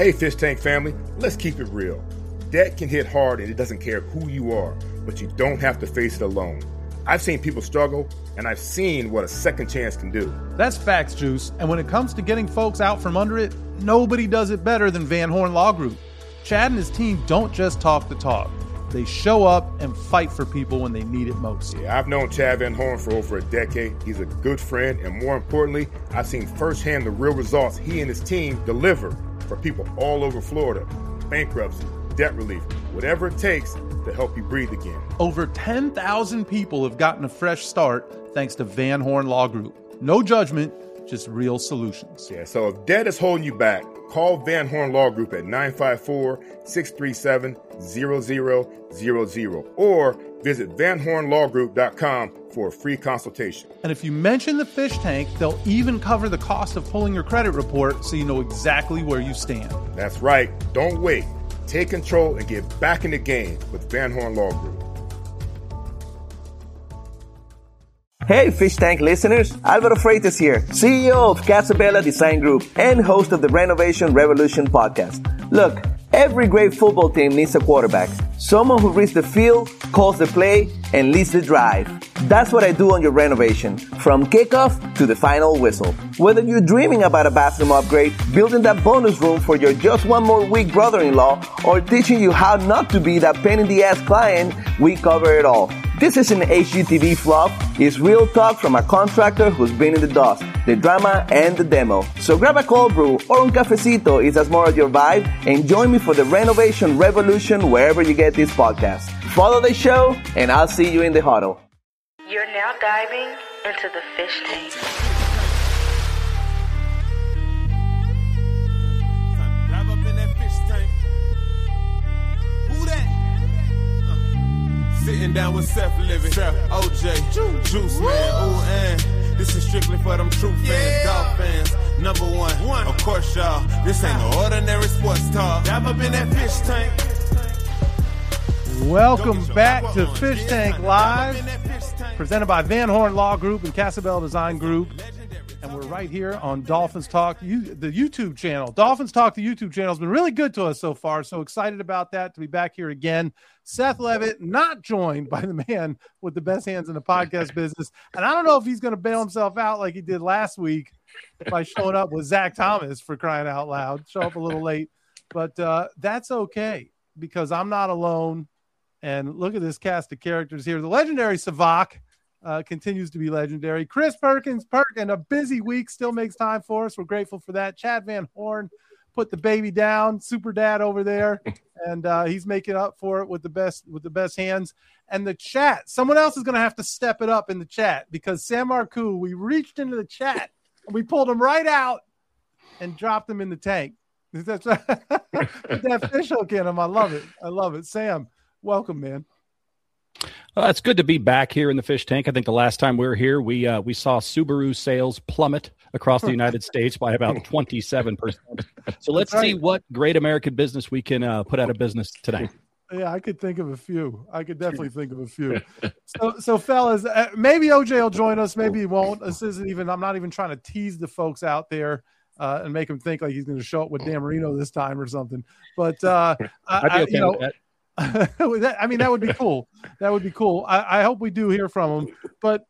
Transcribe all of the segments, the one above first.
Hey, Fish Tank family, let's keep it real. Debt can hit hard and it doesn't care who you are, but you don't have to face it alone. I've seen people struggle, and I've seen what a second chance can do. That's facts, Juice. And when it comes to getting folks out from under it, nobody does it better than Van Horn Law Group. Chad and his team don't just talk the talk. They show up and fight for people when they need it most. Yeah, I've known Chad Van Horn for over a decade. He's a good friend, and more importantly, I've seen firsthand the real results he and his team deliver for people all over Florida. Bankruptcy, debt relief, whatever it takes to help you breathe again. Over 10,000 people have gotten a fresh start thanks to Van Horn Law Group. No judgment, just real solutions. Yeah, so if debt is holding you back, call Van Horn Law Group at 954-637-0000 or visit vanhornlawgroup.com for a free consultation. And if you mention the Fish Tank, they'll even cover the cost of pulling your credit report so you know exactly where you stand. That's right. Don't wait. Take control and get back in the game with Van Horn Law Group. Hey, Fish Tank listeners, Alvaro Freitas here, CEO of Casabella Design Group and host of the Renovation Revolution podcast. Look, every great football team needs a quarterback, someone who reads the field, calls the play, and leads the drive. That's what I do on your renovation, from kickoff to the final whistle. Whether you're dreaming about a bathroom upgrade, building that bonus room for your just one more week brother-in-law, or teaching you how not to be that pain in the ass client, we cover it all. This isn't HGTV fluff, it's real talk from a contractor who's been in the dust, the drama, and the demo. So grab a cold brew or un cafecito if that's more of your vibe, and join me for the Renovation Revolution wherever you get this podcast. Follow the show, and I'll see you in the huddle. You're now diving into the Fish Tank. Dive up in that fish tank. Who that? Sitting down with Seth Living, OJ, Juice Man, ooh, and this is strictly for them true fans, golf fans, number one. Of course, y'all, this ain't no ordinary sports talk. Dive up in that fish tank. Welcome back to Fish Tank Live, presented by Van Horn Law Group and Casabella Design Group. And we're right here on Dolphins Talk, the YouTube channel. Dolphins Talk, the YouTube channel, has been really good to us so far. So excited about that, to be back here again. Seth Levitt, not joined by the man with the best hands in the podcast business. And I don't know if he's going to bail himself out like he did last week by showing up with Zach Thomas, for crying out loud. Show up a little late. But that's okay, because I'm not alone. And look at this cast of characters here. The legendary Savak continues to be legendary. Chris Perkins, a busy week, still makes time for us. We're grateful for that. Chad Van Horn put the baby down, super dad over there, and he's making up for it with the best hands. And the chat, someone else is going to have to step it up in the chat, because Sam Marcoux, we reached into the chat and we pulled him right out and dropped him in the tank. That's that fish hook in him. I love it. Sam, welcome, man. It's good to be back here in the Fish Tank. I think the last time we were here, we saw Subaru sales plummet across the United States by about 27%. So let's see what great American business we can put out of business today. Yeah, I could think of a few. I could definitely think of a few. So fellas, maybe OJ will join us. Maybe he won't. I'm not even trying to tease the folks out there and make him think like he's going to show up with Dan Marino this time or something. But I'd be okay with that. That would be cool. That would be cool. I hope we do hear from him. But,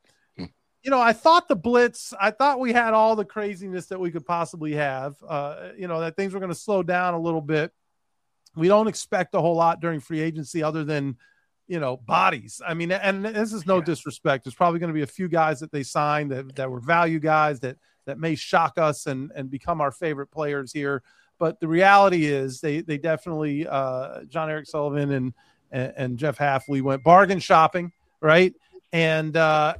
I thought I thought we had all the craziness that we could possibly have, that things were going to slow down a little bit. We don't expect a whole lot during free agency other than, bodies. I mean, and this is no disrespect. There's probably going to be a few guys that they signed that were value guys that may shock us and become our favorite players here. But the reality is they definitely John Eric Sullivan and Jeff Hafley went bargain shopping, right? And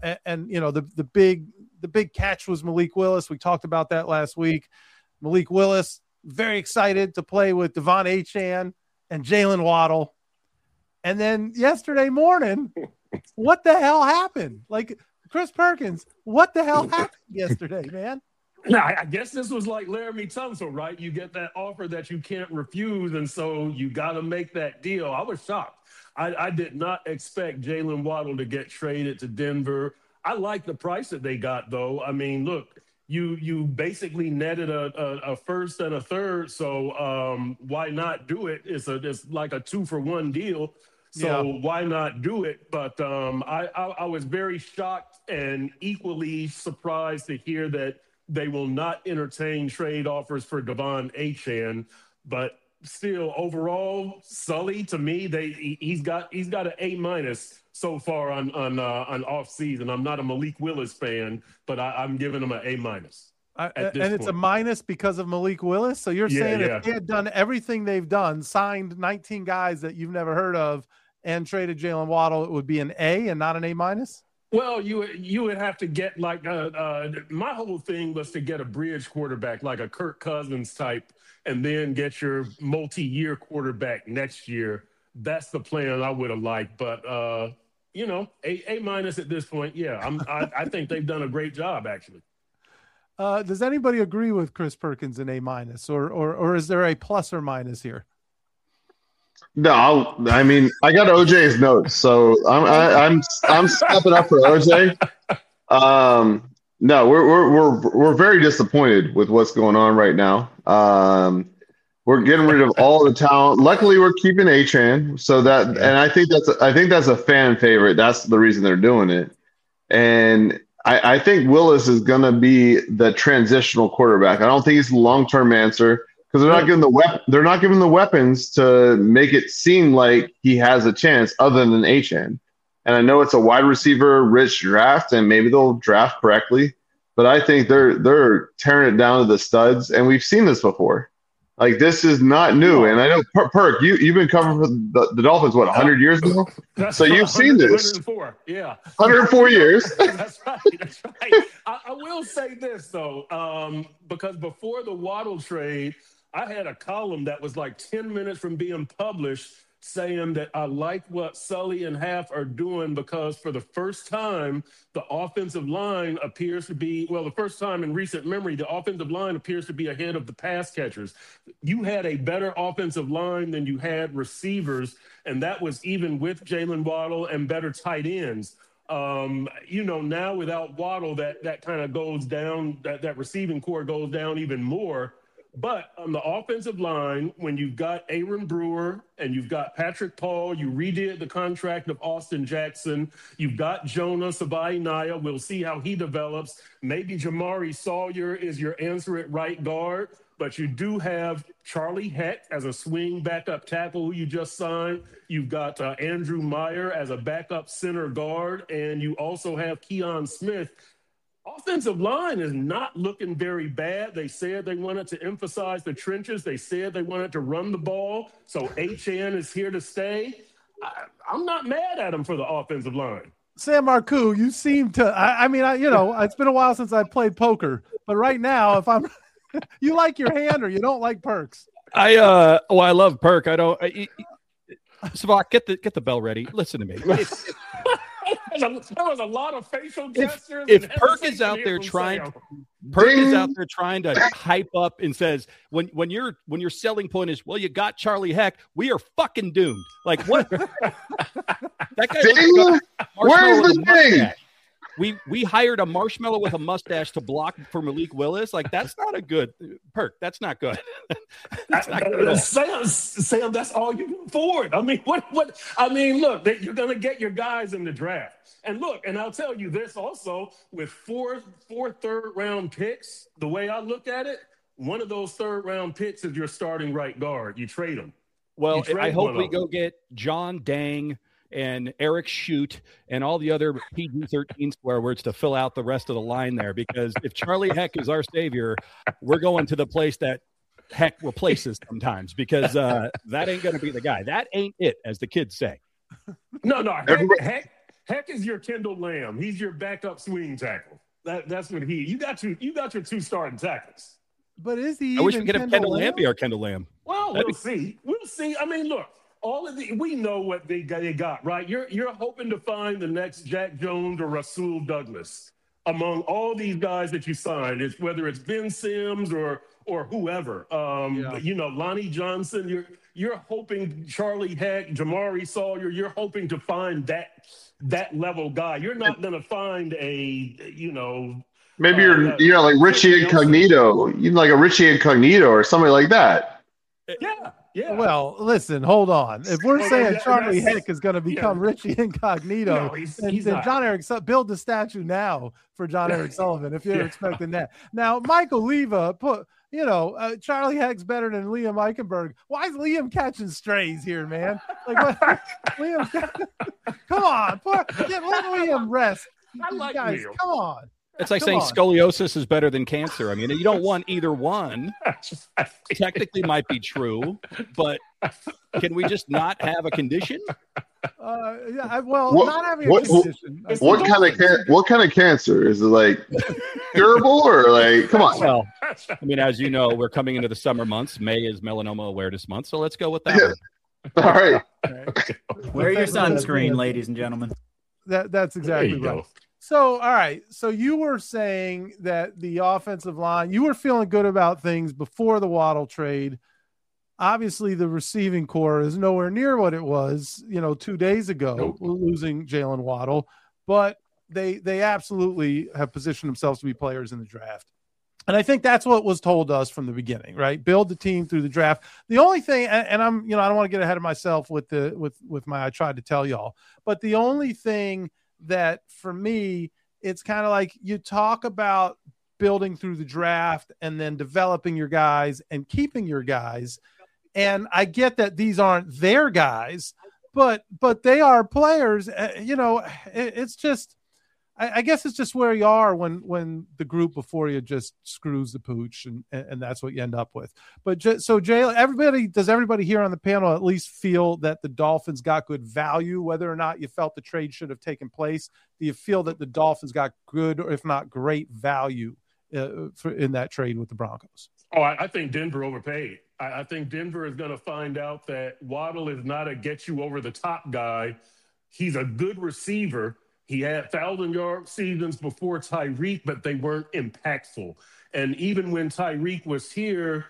the big catch was Malik Willis. We talked about that last week. Malik Willis, very excited to play with Devon Achane and Jalen Waddle. And then yesterday morning, what the hell happened? Like, Chris Perkins, what the hell happened yesterday, man? I guess this was like Laramie Tunsil, right? You get that offer that you can't refuse, and so you got to make that deal. I was shocked. I did not expect Jalen Waddle to get traded to Denver. I like the price that they got, though. I mean, look, you basically netted a first and a third. So why not do it? It's like a 2-for-1 deal. So why not do it? But I was very shocked and equally surprised to hear that they will not entertain trade offers for Devon Achane. But still, overall, Sully, to me, he's got an A- so far on off season. I'm not a Malik Willis fan, but I'm giving him an A-. And it's a minus because of Malik Willis. So you're saying if they had done everything they've done, signed 19 guys that you've never heard of, and traded Jalen Waddle, it would be an A and not an A-? Well, you would have to get like my whole thing was to get a bridge quarterback, like a Kirk Cousins type, and then get your multi-year quarterback next year. That's the plan I would have liked, but A- at this point. Yeah, I think they've done a great job actually. Does anybody agree with Chris Perkins in A-, or is there a plus or minus here? No, I mean, I got OJ's notes, so I'm stepping up for OJ. No, we're very disappointed with what's going on right now. We're getting rid of all the talent. Luckily, we're keeping Achane, so that, and I think that's a fan favorite. That's the reason they're doing it. And I think Willis is going to be the transitional quarterback. I don't think he's the long-term answer, because they're not giving the weapons to make it seem like he has a chance other than Achane. And I know it's a wide receiver rich draft, and maybe they'll draft correctly, but I think they're tearing it down to the studs, and we've seen this before. Like, this is not new. And I know, Perk, you've been covering for the Dolphins, 100 years ago? So you've seen this. 104, yeah. 104 years. That's right. I will say this, though, because before the Waddle trade, I had a column that was like 10 minutes from being published saying that I like what Sully and Half are doing, because for the first time, the offensive line appears to be, the first time in recent memory, the offensive line appears to be ahead of the pass catchers. You had a better offensive line than you had receivers, and that was even with Jalen Waddle and better tight ends. Now without Waddle, that kind of goes down, that receiving core goes down even more. But on the offensive line, when you've got Aaron Brewer and you've got Patrick Paul, you redid the contract of Austin Jackson, you've got Jonah Sabaiinaya. We'll see how he develops. Maybe Jamari Sawyer is your answer at right guard, but you do have Charlie Heck as a swing backup tackle who you just signed. You've got Andrew Meyer as a backup center guard, and you also have Keon Smith. Offensive line is not looking very bad. They said they wanted to emphasize the trenches. They said they wanted to run the ball. So Achane is here to stay. I'm not mad at him for the offensive line. Sam Marcoux, you seem to. It's been a while since I played poker, but right now, if I'm, you like your hand or you don't like Perks. I love Perk. I don't. Savak, get the bell ready. Listen to me. There was a lot of facial gestures. If Perk is out there trying to hype up and says when your selling point is, well, you got Charlie Heck, we are fucking doomed. Like, what? That guy. Where's the thing? We hired a marshmallow with a mustache to block for Malik Willis. Like, that's not a good Perk. That's not good. That's not good. Sam, that's all you can afford. I mean, what? I mean, look, you're going to get your guys in the draft. And look, and I'll tell you this also, with four third-round picks, the way I look at it, one of those third-round picks is your starting right guard. You trade them. Well, I hope we go get John Dang and Eric Shute and all the other PG-13 swear words to fill out the rest of the line there, because if Charlie Heck is our savior, we're going to the place that Heck replaces sometimes, because that ain't going to be the guy. That ain't it, as the kids say. No. Heck is your Kendall Lamb. He's your backup swing tackle. That's what you got your two starting tackles. But is he? I wish we could have Kendall Lamb be our Kendall Lamb. Well, we'll see. We'll see. I mean, look, we know what they got, right? You're hoping to find the next Jack Jones or Rasul Douglas among all these guys that you signed. It's whether it's Ben Sims or whoever. Lonnie Johnson. You're hoping Charlie Heck, Jamari Sawyer. You're hoping to find that level guy. You're not going to find a Maybe you're like Richie Incognito. You like a Richie Incognito or somebody like that. Yeah. Well, listen, hold on. If we're saying Charlie Heck is going to become Richie Incognito, then John Eric, build the statue now for John Eric Sullivan if you're expecting that. Now, Michael Leva put, Charlie Heck's better than Liam Eichenberg. Why is Liam catching strays here, man? Like, what? Liam, come on, let Liam rest. I like guys, Liam. Come on. It's like saying scoliosis is better than cancer. I mean, you don't want either one. Technically might be true, but can we just not have a condition? Not having a condition. What kind of cancer? Is it like curable or like, come on? Well, I mean, as you know, we're coming into the summer months. May is Melanoma Awareness Month, so let's go with that one. All right. Wear your sunscreen, ladies and gentlemen. That's exactly right. Go. So, all right. So you were saying that the offensive line, you were feeling good about things before the Waddle trade. Obviously, the receiving core is nowhere near what it was, 2 days ago, losing Jalen Waddle. But they absolutely have positioned themselves to be players in the draft. And I think that's what was told us from the beginning, right? Build the team through the draft. The only thing, and I'm, I don't want to get ahead of myself with my, I tried to tell y'all, but the only thing that for me, it's kind of like you talk about building through the draft and then developing your guys and keeping your guys. And I get that these aren't their guys, but they are players. It's just, I guess it's just where you are when the group before you just screws the pooch and that's what you end up with. But does everybody here on the panel at least feel that the Dolphins got good value, whether or not you felt the trade should have taken place? Do you feel that the Dolphins got good, or if not great value in that trade with the Broncos? Oh, I think Denver overpaid. I think Denver is going to find out that Waddle is not a get-you-over-the-top guy. He's a good receiver. He had 1,000-yard seasons before Tyreek, but they weren't impactful. And even when Tyreek was here,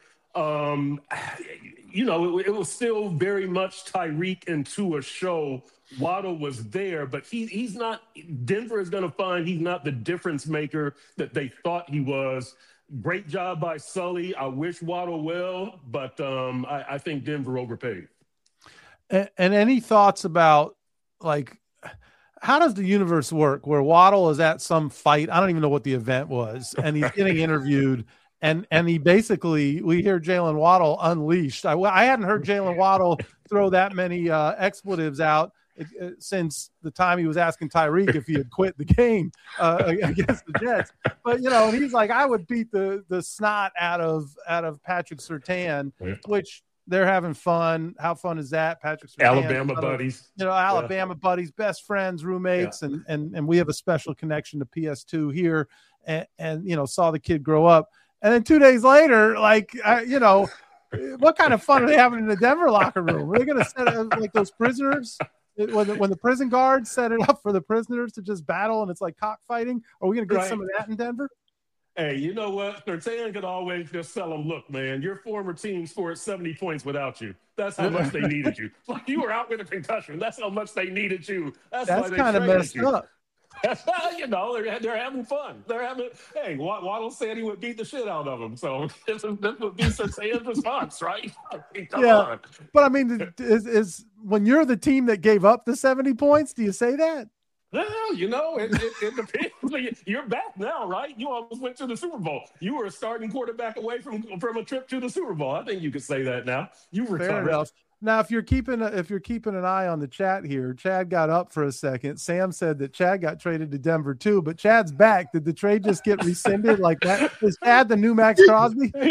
it was still very much Tyreek into a show. Waddle was there, but he's not – Denver is going to find he's not the difference maker that they thought he was. Great job by Sully. I wish Waddle well, but I think Denver overpaid. And any thoughts about, like, how does the universe work where Waddle is at some fight? I don't even know what the event was, and he's getting interviewed, and he basically, we hear Jalen Waddle unleashed. I hadn't heard Jalen Waddle throw that many expletives out since the time he was asking Tyreek if he had quit the game against the Jets. But he's like, I would beat the snot out of Patrick Surtain, which they're having fun. How fun is that? Patrick Surtain, Alabama buddies. Alabama buddies, best friends, roommates, and we have a special connection to PS2 here, and saw the kid grow up. And then 2 days later, what kind of fun are they having in the Denver locker room? Are they going to set up like those prisoners? When the prison guards set it up for the prisoners to just battle and it's like cockfighting, are we going to get some of that in Denver? Hey, you know what? Surtain could always just tell them, look, man, your former team scored 70 points without you. That's how much they needed you. Like, you were out with a concussion. That's how much they needed you. That's why they kind of messed up. They're having fun. Hey, Waddle said he would beat the shit out of them. So this would be Surtain's response, right? Come on. But I mean, is when you're the team that gave up the 70 points, do you say that? Well, it depends. You're back now, right? You almost went to the Super Bowl. You were a starting quarterback away from a trip to the Super Bowl. I think you could say that now. You recovered. Fair enough. Now, if you're keeping an eye on the chat here, Chad got up for a second. Sam said that Chad got traded to Denver too, but Chad's back. Did the trade just get rescinded like that? Is Chad the new Max Crosby? But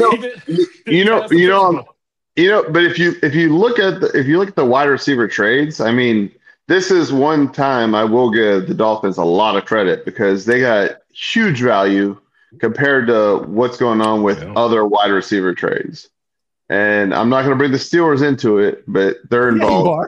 if you look at the wide receiver trades, I mean, this is one time I will give the Dolphins a lot of credit because they got huge value compared to what's going on with other wide receiver trades. And I'm not going to bring the Steelers into it, but they're involved.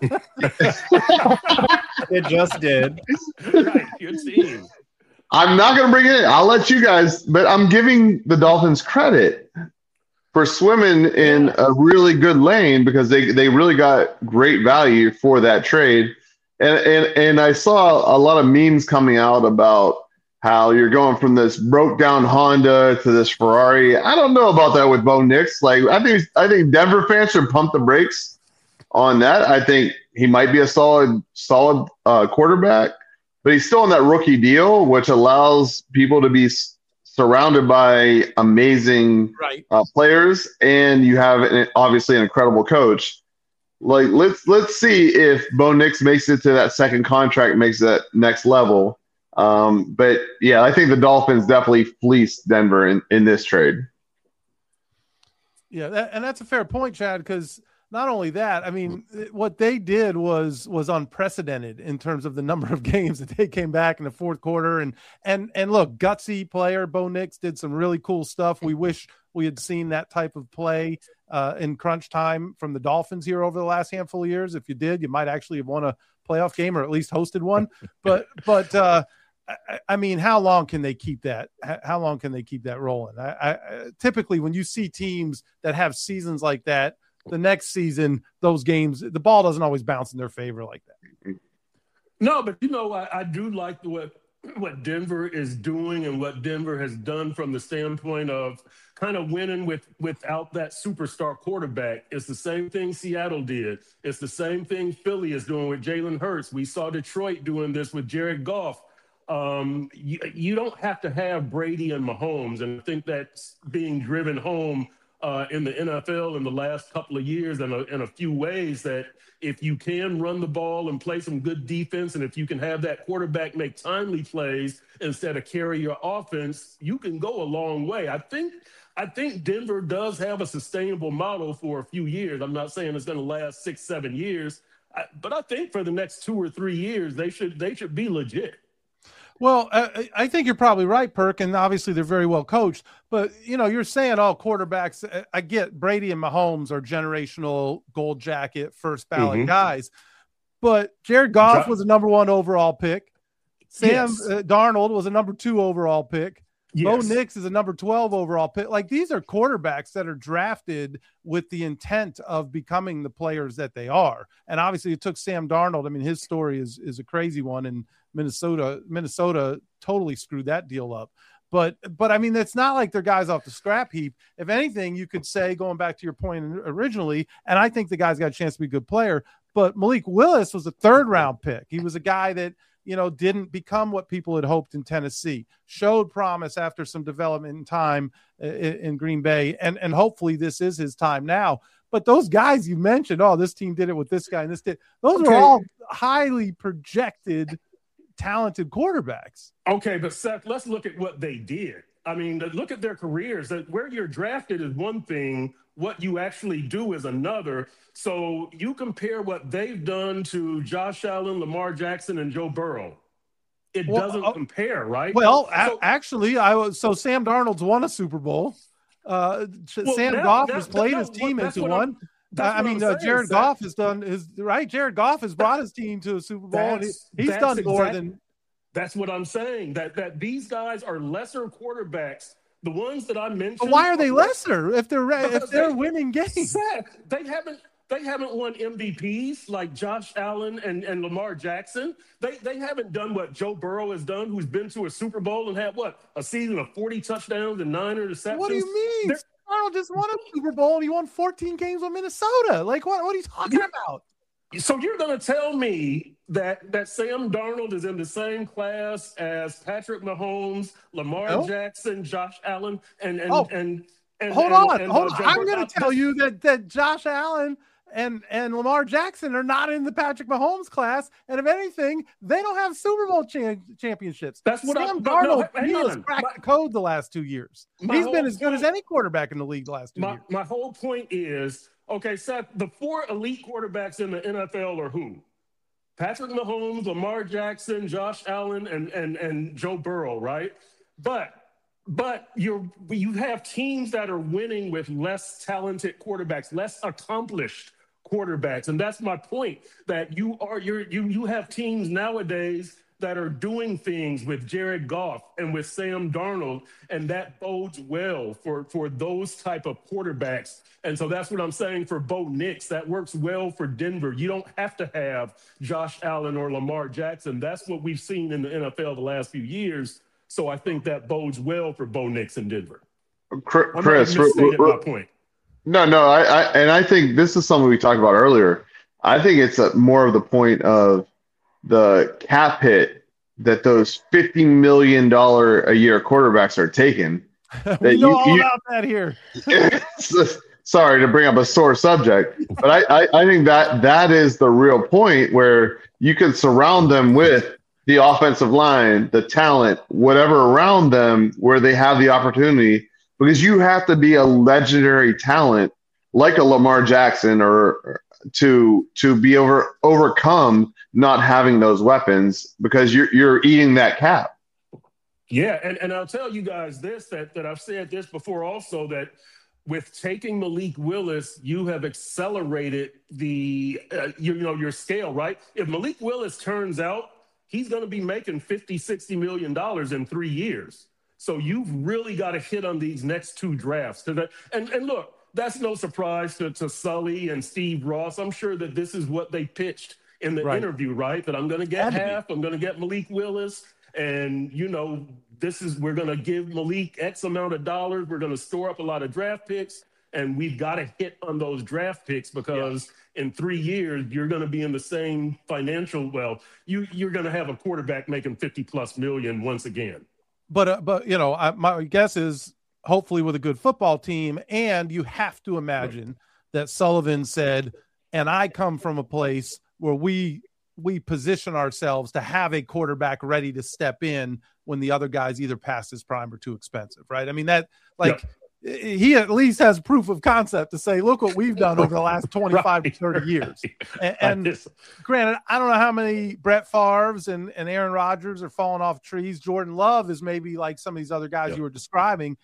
It just did. Right, your team. I'm not going to bring it in. I'll let you guys, but I'm giving the Dolphins credit for swimming in a really good lane because they really got great value for that trade. And I saw a lot of memes coming out about how you're going from this broke down Honda to this Ferrari. I don't know about that with Bo Nix. Like I think Denver fans should pump the brakes on that. I think he might be a solid quarterback, but he's still on that rookie deal, which allows people to be surrounded by amazing players, and you have obviously an incredible coach. Like let's see if Bo Nix makes it to that second contract, makes that next level. But yeah, I think the Dolphins definitely fleeced Denver in this trade. Yeah, and that's a fair point, Chad, because not only that, I mean, what they did was unprecedented in terms of the number of games that they came back in the fourth quarter. And look, gutsy player, Bo Nix did some really cool stuff. We wish we had seen that type of play in crunch time from the Dolphins here over the last handful of years. If you did, you might actually have won a playoff game or at least hosted one. But I mean, how long can they keep that? How long can they keep that rolling? I typically, when you see teams that have seasons like that, the next season, those games, the ball doesn't always bounce in their favor like that. No, but I do like what Denver is doing and what Denver has done from the standpoint of kind of winning without that superstar quarterback. It's the same thing Seattle did. It's the same thing Philly is doing with Jalen Hurts. We saw Detroit doing this with Jared Goff. You don't have to have Brady and Mahomes, and I think that's being driven home in the NFL in the last couple of years in a few ways, that if you can run the ball and play some good defense, and if you can have that quarterback make timely plays instead of carry your offense, you can go a long way. I think Denver does have a sustainable model for a few years. I'm not saying it's going to last 6-7 years, but I think for the next 2 or 3 years, they should be legit. Well, I think you're probably right, Perk, and obviously they're very well coached. But, you're saying, quarterbacks, I get Brady and Mahomes are generational gold jacket, first ballot guys. But Jared Goff was a number 1 overall pick. Sam Darnold was a number 2 overall pick. Bo Nix is a number 12 overall pick. Like, these are quarterbacks that are drafted with the intent of becoming the players that they are. And obviously it took Sam Darnold. I mean, his story is a crazy one, and Minnesota totally screwed that deal up. But I mean, it's not like they're guys off the scrap heap. If anything, you could say, going back to your point originally, and I think the guy's got a chance to be a good player, but Malik Willis was a 3rd-round pick. He was a guy that, didn't become what people had hoped in Tennessee, showed promise after some development in time in Green Bay, and hopefully this is his time now. But those guys you mentioned, this team did it with this guy and this did, those are all highly projected talented quarterbacks. Okay, but Seth, let's look at what they did. I mean, look at their careers. Where you're drafted is one thing, what you actually do is another. So you compare what they've done to Josh Allen, Lamar Jackson, and Joe Burrow. It doesn't compare, right? Well, actually, Sam Darnold's won a Super Bowl. Sam Goff has played his team into one. Jared Goff has done his right. Jared Goff has brought his team to a Super Bowl. And he's done more than. That's what I'm saying. That these guys are lesser quarterbacks. The ones that I mentioned. But why are they lesser if they're winning games? Seth, they haven't won MVPs like Josh Allen and Lamar Jackson. They haven't done what Joe Burrow has done, who's been to a Super Bowl and had a season of 40 touchdowns and 9 interceptions. What do you mean? Darnold just won a Super Bowl and he won 14 games with Minnesota. Like, what are you talking about? So you're going to tell me that Sam Darnold is in the same class as Patrick Mahomes, Lamar Jackson, Josh Allen, and hold on. I'm going to tell you that Josh Allen and Lamar Jackson are not in the Patrick Mahomes class, and if anything, they don't have Super Bowl championships. That's what Sam Darnold has cracked the code the last 2 years. He's been as good as any quarterback in the league the last 2 years. My whole point is, okay, Seth, the 4 elite quarterbacks in the NFL are who? Patrick Mahomes, Lamar Jackson, Josh Allen, and Joe Burrow, right? But you have teams that are winning with less talented quarterbacks, less accomplished quarterbacks, and that's my point. That you have teams nowadays that are doing things with Jared Goff and with Sam Darnold, and that bodes well for those type of quarterbacks. And so that's what I'm saying for Bo Nix. That works well for Denver. You don't have to have Josh Allen or Lamar Jackson. That's what we've seen in the NFL the last few years. So I think that bodes well for Bo Nix in Denver. Chris, my point. No, I think this is something we talked about earlier. I think it's more of the point of the cap hit that those $50 million a year quarterbacks are taking. We know all about that here. Sorry to bring up a sore subject, but I think that is the real point where you can surround them with the offensive line, the talent, whatever around them where they have the opportunity, because you have to be a legendary talent like a Lamar Jackson or to be overcome not having those weapons, because you're eating that cap. Yeah, and I'll tell you guys this, that I've said this before also, that with taking Malik Willis, you have accelerated your scale, right? If Malik Willis turns out, he's going to be making $50-60 million in 3 years. So you've really got to hit on these next two drafts. And look, that's no surprise to Sully and Steve Ross. I'm sure that this is what they pitched in the interview, right? That I'm going to get half. I'm going to get Malik Willis. And, we're going to give Malik X amount of dollars. We're going to store up a lot of draft picks. And we've got to hit on those draft picks because in 3 years, you're going to be in the same financial, you're going to have a quarterback making $50+ million once again. But my guess is hopefully with a good football team, and you have to imagine that Sullivan said, and I come from a place where we position ourselves to have a quarterback ready to step in when the other guy's either past his prime or too expensive, right? I mean, he at least has proof of concept to say, look what we've done over the last 25 to 30 years. And granted, I don't know how many Brett Favres and Aaron Rodgers are falling off trees. Jordan Love is maybe like some of these other guys you were describing.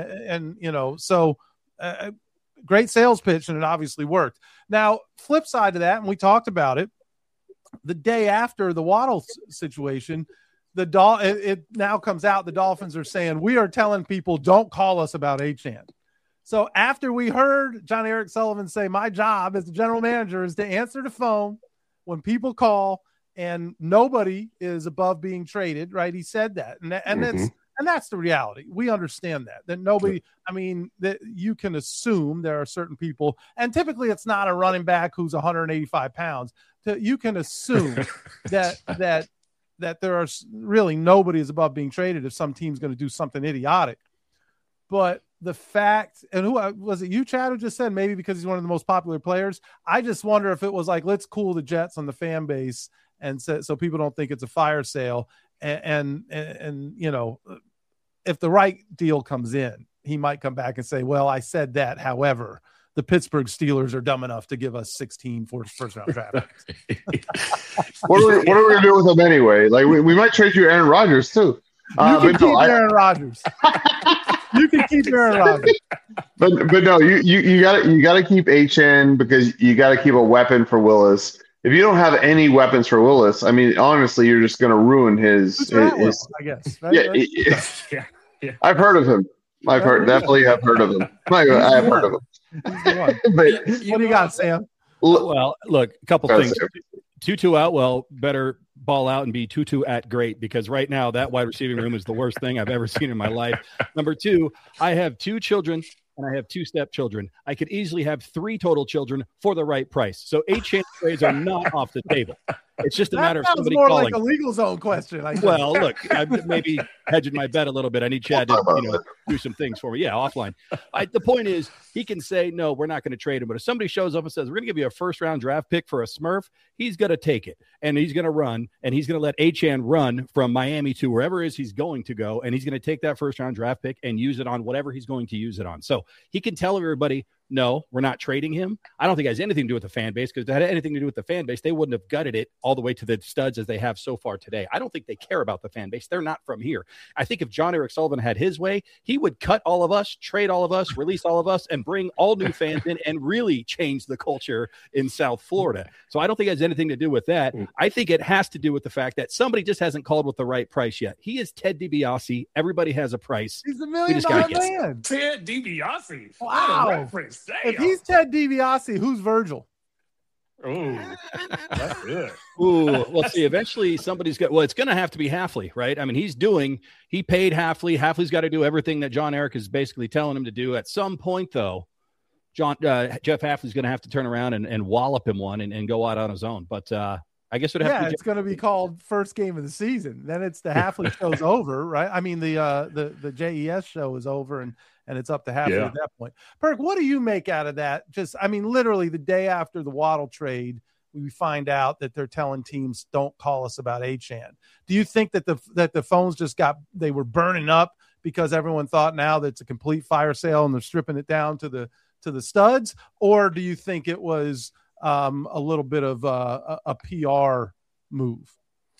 So great sales pitch, and it obviously worked. Now, flip side to that, and we talked about it, the day after the Waddle situation, it now comes out the Dolphins are saying, we are telling people don't call us about Achane. So after we heard John Eric Sullivan say, my job as the general manager is to answer the phone when people call, and nobody is above being traded, right? He said that. And that's the reality. We understand that nobody, that you can assume there are certain people, and typically it's not a running back who's 185 pounds. You can assume that there are really nobody is above being traded if some team's going to do something idiotic. But the fact, and who was it, you, Chad, who just said maybe because he's one of the most popular players? I just wonder if it was like, let's cool the jets on the fan base and so people don't think it's a fire sale. And if the right deal comes in, he might come back and say, well, I said that. However, the Pittsburgh Steelers are dumb enough to give us 16 first-round draft picks. What are we going to do with them anyway? Like we might trade you Aaron Rodgers too. You can keep Aaron Rodgers. You can keep Aaron Rodgers. But no, you got to keep Achane because you got to keep a weapon for Willis. If you don't have any weapons for Willis, honestly, you're just going to ruin his I guess. Right? Yeah. I've heard of him. I've heard of him. I have heard of him. What do you got, Sam? Well, look, a couple things. Tutu Atwell better ball out and be Tutu at great, because right now that wide receiving room is the worst thing I've ever seen in my life. Number two, I have 2 children and I have 2 stepchildren. I could easily have 3 total children for the right price. So Achane trades are not off the table. It's just a matter of somebody more calling. Like a legal zone question. Well, look, I'm maybe hedging my bet a little bit. I need Chad to do some things for me. Yeah, offline. The point is, he can say, no, we're not going to trade him. But if somebody shows up and says, we're going to give you a first-round draft pick for a Smurf, he's going to take it. And he's going to run. And he's going to let Achane run from Miami to wherever it is he's going to go. And he's going to take that first-round draft pick and use it on whatever he's going to use it on. So he can tell everybody, no, we're not trading him. I don't think it has anything to do with the fan base, because if it had anything to do with the fan base, they wouldn't have gutted it all the way to the studs as they have so far today. I don't think they care about the fan base. They're not from here. I think if John Eric Sullivan had his way, he would cut all of us, trade all of us, release all of us, and bring all new fans in and really change the culture in South Florida. So I don't think it has anything to do with that. I think it has to do with the fact that somebody just hasn't called with the right price yet. He is Ted DiBiase. Everybody has a price. He's $1 million man. Ted DiBiase. Wow. If he's Ted DiBiase, who's Virgil? Oh, that's good. Ooh, well, see, eventually somebody's got. Well, it's going to have to be Hafley, right? I mean, he paid Hafley. Hafley's got to do everything that John Eric is basically telling him to do. At some point, though, Jeff Hafley's going to have to turn around and wallop him one and go out on his own. But I guess it's going to be called first game of the season. Then it's the Hafley show's over, right? I mean, the JES show is over, and it's up to Hafley at that point. Perk, what do you make out of that? Just, I mean, literally the day after the Waddle trade, we find out that they're telling teams, don't call us about Achane. Do you think that the phones just they were burning up because everyone thought now that it's a complete fire sale and they're stripping it down to the studs? Or do you think it was a little bit of a PR move?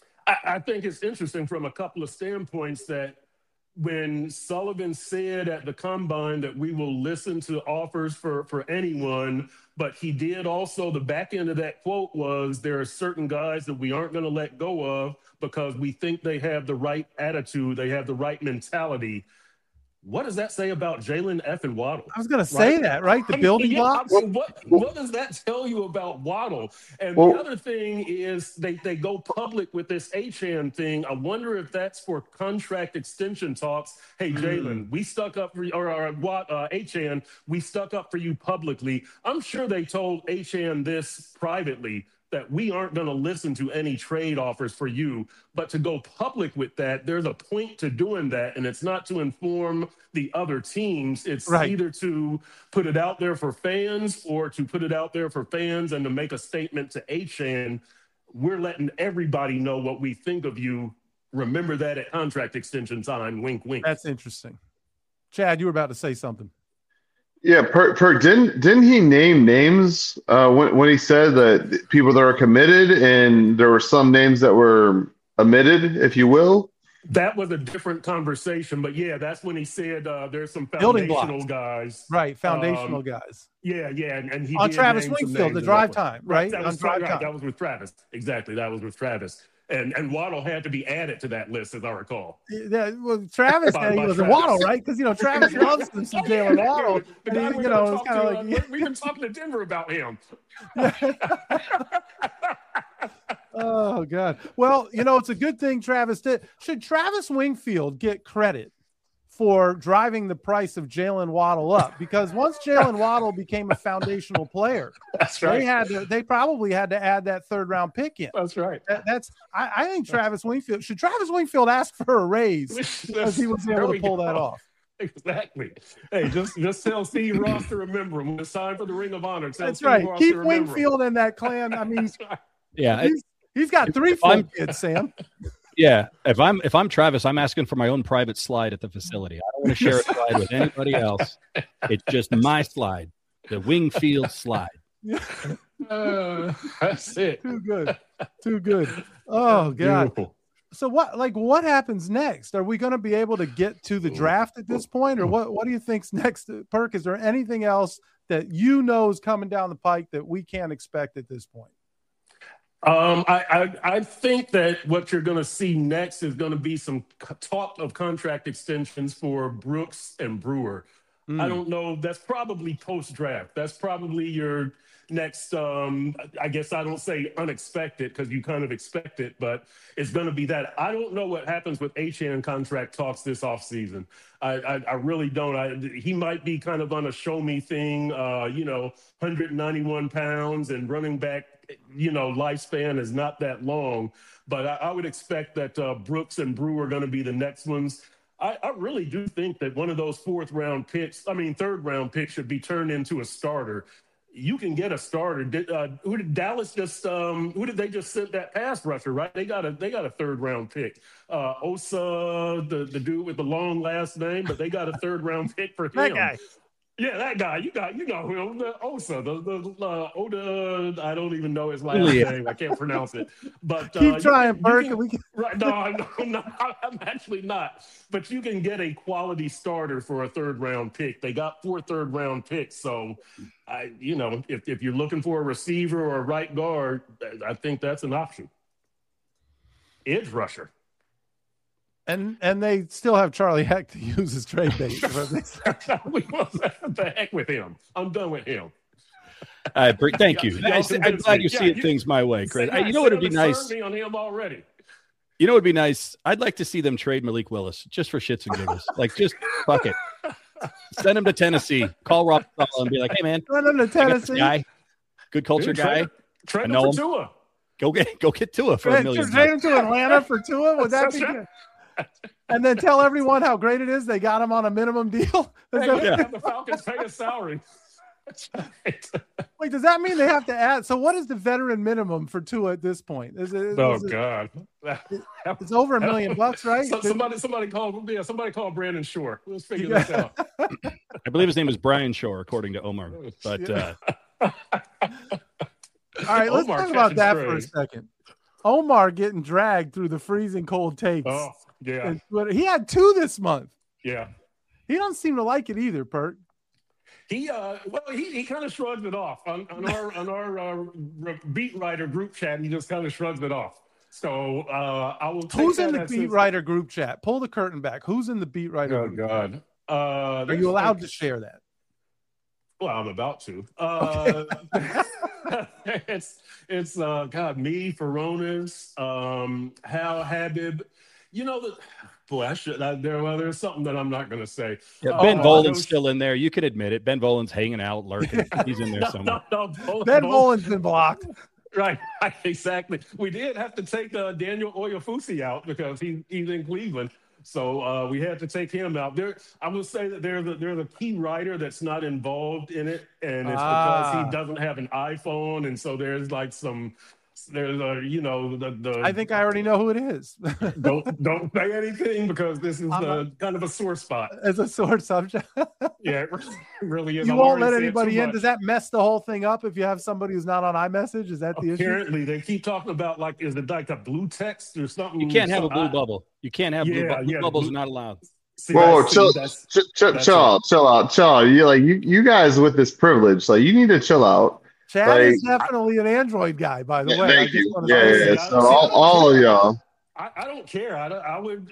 I think it's interesting from a couple of standpoints that when Sullivan said at the combine that we will listen to offers for anyone, but he did also, the back end of that quote was, there are certain guys that we aren't going to let go of because we think they have the right attitude, they have the right mentality. What does that say about Jalen effing Waddle? I was going to say that, right? The building blocks? What does that tell you about Waddle? And the other thing is they go public with this Achane thing. I wonder if that's for contract extension talks. Hey, Jalen, we stuck up for you, or Achane, we stuck up for you publicly. I'm sure they told Achane this privately, that we aren't going to listen to any trade offers for you. But to go public with that, there's a point to doing that, and it's not to inform the other teams. It's either to put it out there for fans or to put it out there for fans and to make a statement to Achane. We're letting everybody know what we think of you. Remember that at contract extension time. Wink, wink. That's interesting. Chad, you were about to say something. Yeah, didn't he name names when he said that people that are committed, and there were some names that were omitted, if you will? That was a different conversation, but yeah, that's when he said there's some foundational guys. Right, foundational guys. Yeah, and he on did Travis name some Wingfield, the names drive time, right? That was with Travis. Exactly, that was with Travis. And Waddle had to be added to that list, as I recall. Yeah, well, Travis he was a Waddle, right? Because Travis loves some Jalen Waddle. The guy it's kind of like we've been talking to Denver about him. Oh God. Well, it's a good thing Travis did. Should Travis Wingfield get credit for driving the price of Jalen Waddle up? Because once Jalen Waddle became a foundational player, that's right. They probably had to add that third round pick in. That's right. I think Travis Wingfield should ask for a raise because he was able to pull that off. Exactly. Hey, just tell Steve Ross to remember him when it's time for the Ring of Honor. That's right. Keep Wingfield in that clan. I mean, yeah, he's got 3 full kids, Sam. Yeah, if I'm Travis, I'm asking for my own private slide at the facility. I don't want to share a slide with anybody else. It's just my slide, the Wingfield slide. That's it. Too good. Oh God. Beautiful. So what happens next? Are we going to be able to get to the draft at this point, or what do you think's next, Perk? Is there anything else that is coming down the pike that we can't expect at this point? I think that what you're going to see next is going to be some talk of contract extensions for Brooks and Brewer. I don't know. That's probably post-draft. That's probably your next, I guess I don't say unexpected because you kind of expect it, but it's going to be that. I don't know what happens with Achane contract talks this offseason. I really don't. He might be kind of on a show-me thing, 191 pounds and running back, lifespan is not that long. But I would expect that Brooks and Brewer are going to be the next ones. I really do think that one of those third round picks should be turned into a starter. You can get a starter. Who did Dallas just? Who did they just send that pass rusher? Right? They got a third round pick. Osa, the dude with the long last name, but they got a third round pick for him. That guy. Yeah, that guy. You know him. The Osa, the Oda. I don't even know his last name. I can't pronounce it. But keep trying, Perk. Right? No, I'm actually not. But you can get a quality starter for a third round pick. They got 4 third round picks. So, if you're looking for a receiver or a right guard, I think that's an option. Edge rusher. And they still have Charlie Heck to use as trade bait. The heck with him. I'm done with him. Thank you. I'm glad you're seeing things my way, Chris. You know what would be nice? Me on him already. You know what would be nice? I'd like to see them trade Malik Willis just for shits and giggles. Like, just fuck it. Send him to Tennessee. Call Rob Saleh and be like, hey, man. Send him to Tennessee. Guy. Good culture guy. Trade him for Tua. Go get Tua for $1 million. Trade him to Atlanta for Tua? Would that be good? And then tell everyone how great it is they got him on a minimum deal? The Falcons pay his salary. Wait, does that mean they have to add? So what is the veteran minimum for Tua at this point? God. It's over $1 million, right? So somebody called Brandon Shore. Let's figure this out. I believe his name is Brian Shore, according to Omar. But all right, let's talk about that for a second. Omar getting dragged through the freezing cold takes. Oh, yeah. He had 2 this month. Yeah. He doesn't seem to like it either, Perk. He kind of shrugged it off on our beat writer group chat. He just kind of shrugged it off. So I will. Who's in the beat writer group chat? Pull the curtain back. Who's in the beat writer? Oh group God! Are you allowed to share that? Well, I'm about to. It's God, me, Feronis, Hal Habib. You know there's something that I'm not going to say. Yeah, Ben Volin's still in there. You can admit it. Ben Volin's hanging out, lurking. He's in there somewhere. Ben Volin's been blocked. Right, exactly. We did have to take Daniel Oyefusi out because he's in Cleveland. So we had to take him out. I will say that they're the key writer that's not involved in it, and it's because he doesn't have an iPhone, and so there's like I think I already know who it is. don't say anything because this is kind of a sore spot. It's a sore subject. Yeah, it really is. You won't let anybody in. Does that mess the whole thing up if you have somebody who's not on iMessage? Is that the issue? Apparently, they keep talking about is it like a blue text or something? You can't have a blue bubble. You can't have blue bubbles. Are not allowed. Whoa, chill out. You guys with this privilege, you need to chill out. Chad is definitely an Android guy, by the way. Thank you. So all of y'all. I don't care. I would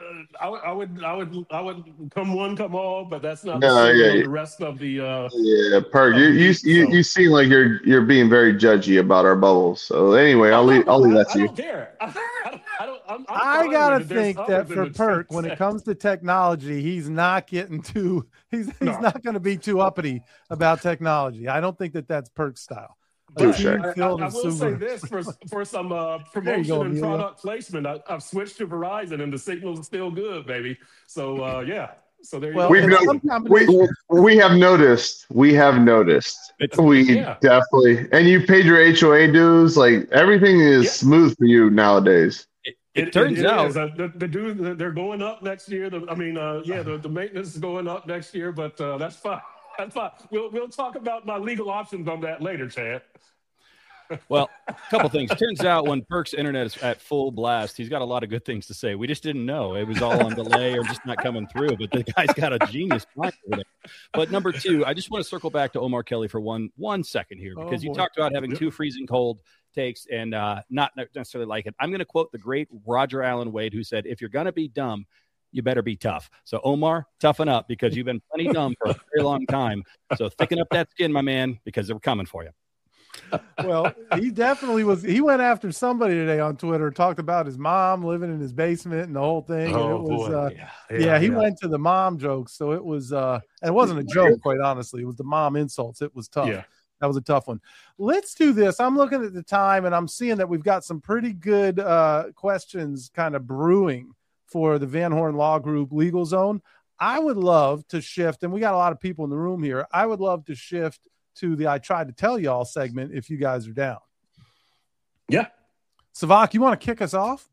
come one, come all, but that's not the rest of the. Perk. You seem like you're being very judgy about our bubbles. So anyway, I'll leave that to you. I don't care. I gotta think that for Perk, when it comes to technology, he's not getting too. He's not going to be too uppity about technology. I don't think that's Perk's style. I will say this for some promotion and product placement. I've switched to Verizon and the signal is still good, baby. So So there you go. We have noticed. We definitely. And you paid your HOA dues. Everything is smooth for you nowadays. It turns out the dues they're going up next year. The maintenance is going up next year, but that's fine. That's fine. We'll talk about my legal options on that later, Chad. Well, a couple things. Turns out when Perk's internet is at full blast, he's got a lot of good things to say. We just didn't know. It was all on delay or just not coming through. But the guy's got a genius mind over there. But number two, I just want to circle back to Omar Kelly for one second here, because you talked about having two freezing cold takes and not necessarily like it. I'm going to quote the great Roger Allen Wade, who said, if you're going to be dumb, you better be tough. So, Omar, toughen up, because you've been plenty dumb for a very long time. So thicken up that skin, my man, because they're coming for you. Well, he definitely was. He went after somebody today on Twitter, talked about his mom living in his basement and the whole thing. He went to the mom jokes. So it was, and it wasn't a joke, quite honestly. It was the mom insults. It was tough. Yeah. That was a tough one. Let's do this. I'm looking at the time and I'm seeing that we've got some pretty good questions kind of brewing for the Van Horn Law Group Legal Zone. I would love to shift, and we got a lot of people in the room here. I would love to shift to the I Tried to Tell Y'all segment if you guys are down. Yeah. Savak, you want to kick us off?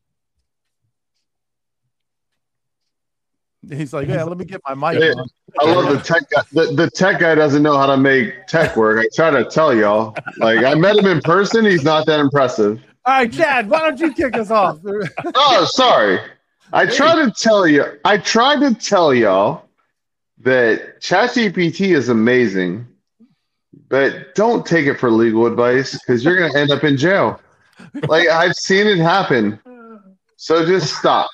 He's like, yeah, let me get my mic on. I love the tech guy. The tech guy doesn't know how to make tech work. I try to tell y'all. I met him in person. He's not that impressive. All right, Chad, why don't you kick us off? Oh, sorry. I tried to tell y'all that ChatGPT is amazing, but don't take it for legal advice, because you're going to end up in jail. I've seen it happen. So just stop.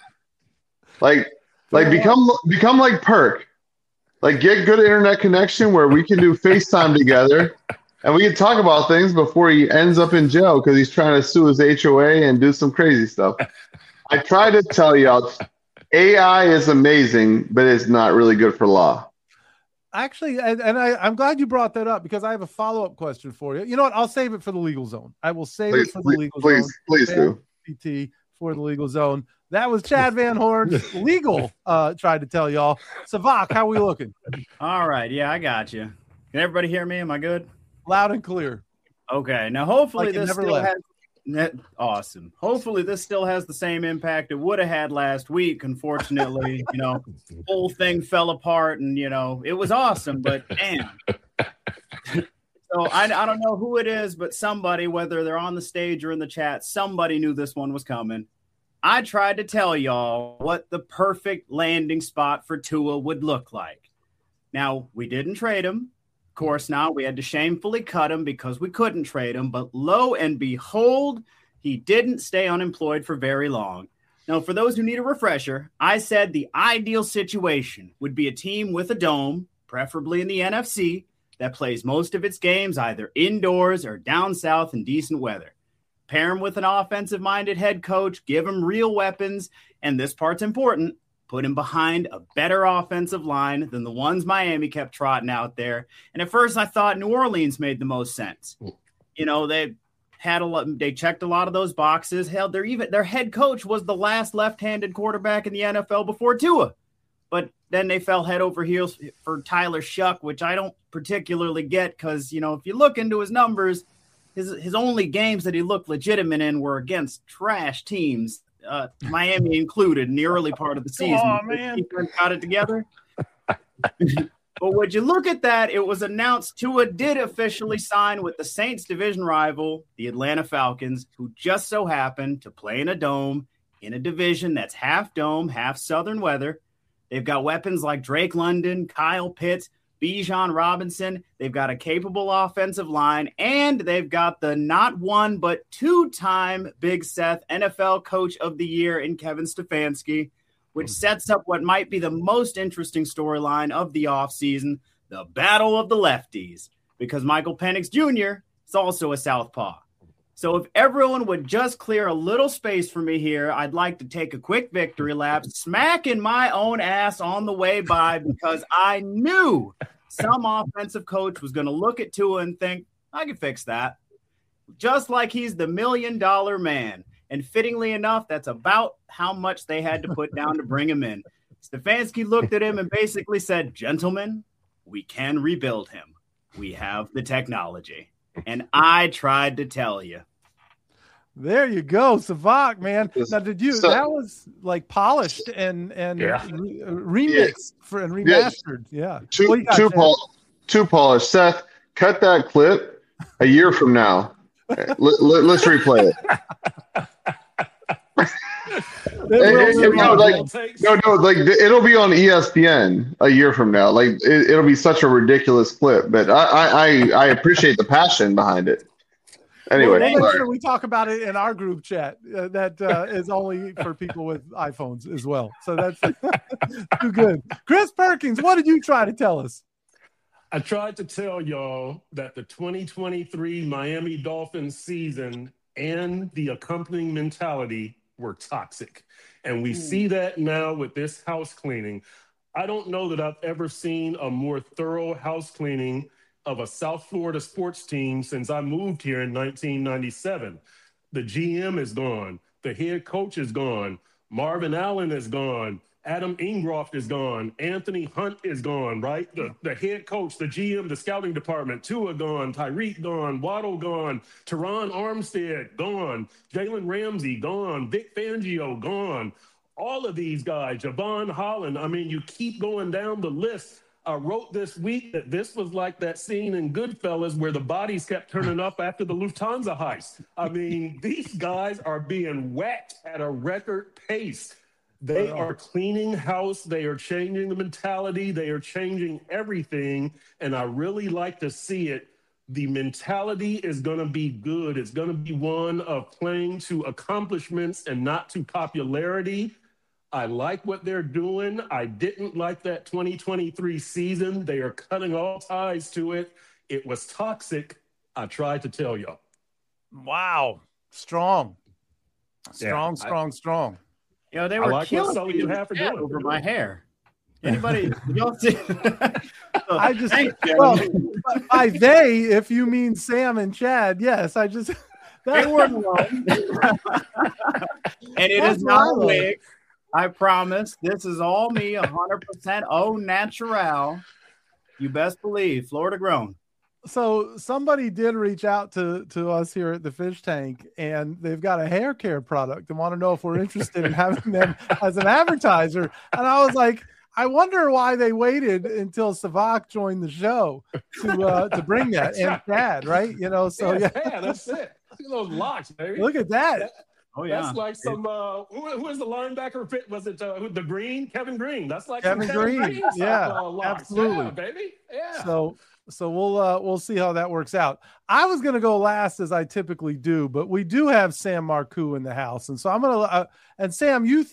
Become like Perk. Get good internet connection where we can do FaceTime together. And we can talk about things before he ends up in jail because he's trying to sue his HOA and do some crazy stuff. I try to tell y'all, AI is amazing, but it's not really good for law. Actually, I'm glad you brought that up because I have a follow-up question for you. You know what? I'll save it for the legal zone. I will save it for the legal zone. Please do. PT for the legal zone. That was Chad Van Horn's legal tried to tell y'all. Savak, how we looking? All right. Yeah, I got you. Can everybody hear me? Am I good? Loud and clear. Okay. Now, hopefully Like it this never still left. has awesome. Hopefully this still has the same impact it would have had last week. Unfortunately, whole thing fell apart and, it was awesome, but damn. So I don't know who it is, but somebody, whether they're on the stage or in the chat, somebody knew this one was coming. I tried to tell y'all what the perfect landing spot for Tua would look like. Now, we didn't trade him. Of course not. We had to shamefully cut him because we couldn't trade him. But lo and behold, he didn't stay unemployed for very long. Now, for those who need a refresher, I said the ideal situation would be a team with a dome, preferably in the NFC, that plays most of its games either indoors or down south in decent weather. Pair him with an offensive-minded head coach, give him real weapons, and this part's important, put him behind a better offensive line than the ones Miami kept trotting out there. And at first I thought New Orleans made the most sense. They had they checked a lot of those boxes. Hell, their head coach was the last left-handed quarterback in the NFL before Tua. But then they fell head over heels for Tyler Shuck, which I don't particularly get because, if you look into his numbers, his only games that he looked legitimate in were against trash teams, Miami included, in the early part of the season. Oh, man. He got it together. But would you look at that, it was announced Tua did officially sign with the Saints division rival, the Atlanta Falcons, who just so happened to play in a dome in a division that's half dome, half southern weather. They've got weapons like Drake London, Kyle Pitts, Bijan Robinson. They've got a capable offensive line, and they've got the not one but two-time Big Seth NFL Coach of the Year in Kevin Stefanski, which sets up what might be the most interesting storyline of the offseason, the Battle of the Lefties, because Michael Penix Jr. is also a southpaw. So if everyone would just clear a little space for me here, I'd like to take a quick victory lap, smacking my own ass on the way by because I knew some offensive coach was going to look at Tua and think, I can fix that. Just like he's the $1 million man. And fittingly enough, that's about how much they had to put down to bring him in. Stefanski looked at him and basically said, gentlemen, we can rebuild him. We have the technology. And I tried to tell you. There you go, Savak, man. Now, that was like polished and remixed and remastered. Yeah. Too polished. Seth, cut that clip a year from now. Let's replay it. It'll be on ESPN a year from now. Like it'll be such a ridiculous clip, but I appreciate the passion behind it. Anyway, we'll make sure we talk about it in our group chat. That is only for people with iPhones as well. So that's too good. Chris Perkins, what did you try to tell us? I tried to tell y'all that the 2023 Miami Dolphins season and the accompanying mentality were toxic. And we see that now with this house cleaning. I don't know that I've ever seen a more thorough house cleaning of a South Florida sports team since I moved here in 1997. The GM is gone. The head coach is gone. Marvin Allen is gone. Adam Ingroft is gone. Anthony Hunt is gone, right? The head coach, the GM, the scouting department, Tua gone, Tyreek gone, Waddle gone, Teron Armstead gone, Jalen Ramsey gone, Vic Fangio gone. All of these guys, Javon Holland, I mean, you keep going down the list. I wrote this week that this was like that scene in Goodfellas where the bodies kept turning up after the Lufthansa heist. I mean, these guys are being whacked at a record pace. They are cleaning house. They are changing the mentality. They are changing everything. And I really like to see it. The mentality is going to be good. It's going to be one of playing to accomplishments and not to popularity. I like what they're doing. I didn't like that 2023 season. They are cutting all ties to it. It was toxic, I tried to tell y'all. Wow. Strong. Strong. You know, they were like killing what you have for doing over my hair. Anybody? Y'all see? I just, well, by they, if you mean Sam and Chad, yes, I just. They weren't alone. And it is not a wig. I promise. This is all me, 100% au natural. You best believe, Florida grown. So somebody did reach out to us here at the Fish Tank, and they've got a hair care product and want to know if we're interested in having them as an advertiser. And I was like, I wonder why they waited until Savak joined the show to bring that. And Chad, right? You know, so yeah, that's it. See those locks, baby. Look at that. Oh yeah, that's like some. Who is the linebacker? Was it the Green? Kevin Green. That's like Kevin Green. Yeah, absolutely, yeah, baby. Yeah. So we'll see how that works out. I was going to go last as I typically do, but we do have Sam Marcoux in the house, and so I'm gonna. And Sam, you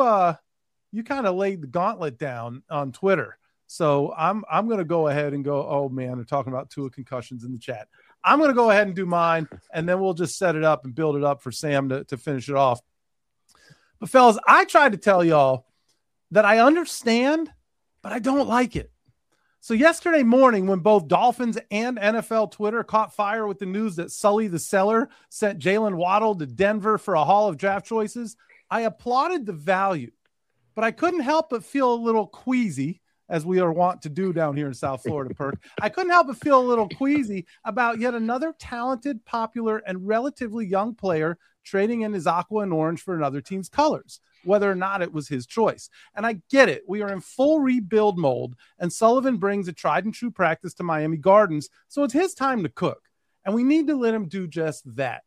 kind of laid the gauntlet down on Twitter, so I'm going to go ahead and go. Oh man, they're talking about Tua concussions in the chat. I'm going to go ahead and do mine, and then we'll just set it up and build it up for Sam to finish it off. But, fellas, I tried to tell y'all that I understand, but I don't like it. So yesterday morning, when both Dolphins and NFL Twitter caught fire with the news that Sully the Seller sent Jalen Waddle to Denver for a haul of draft choices, I applauded the value. But I couldn't help but feel a little queasy, as we are wont to do down here in South Florida, Perk. I couldn't help but feel a little queasy about yet another talented, popular, and relatively young player trading in his aqua and orange for another team's colors, whether or not it was his choice. And I get it. We are in full rebuild mode, and Sullivan brings a tried and true practice to Miami Gardens, so it's his time to cook. And we need to let him do just that.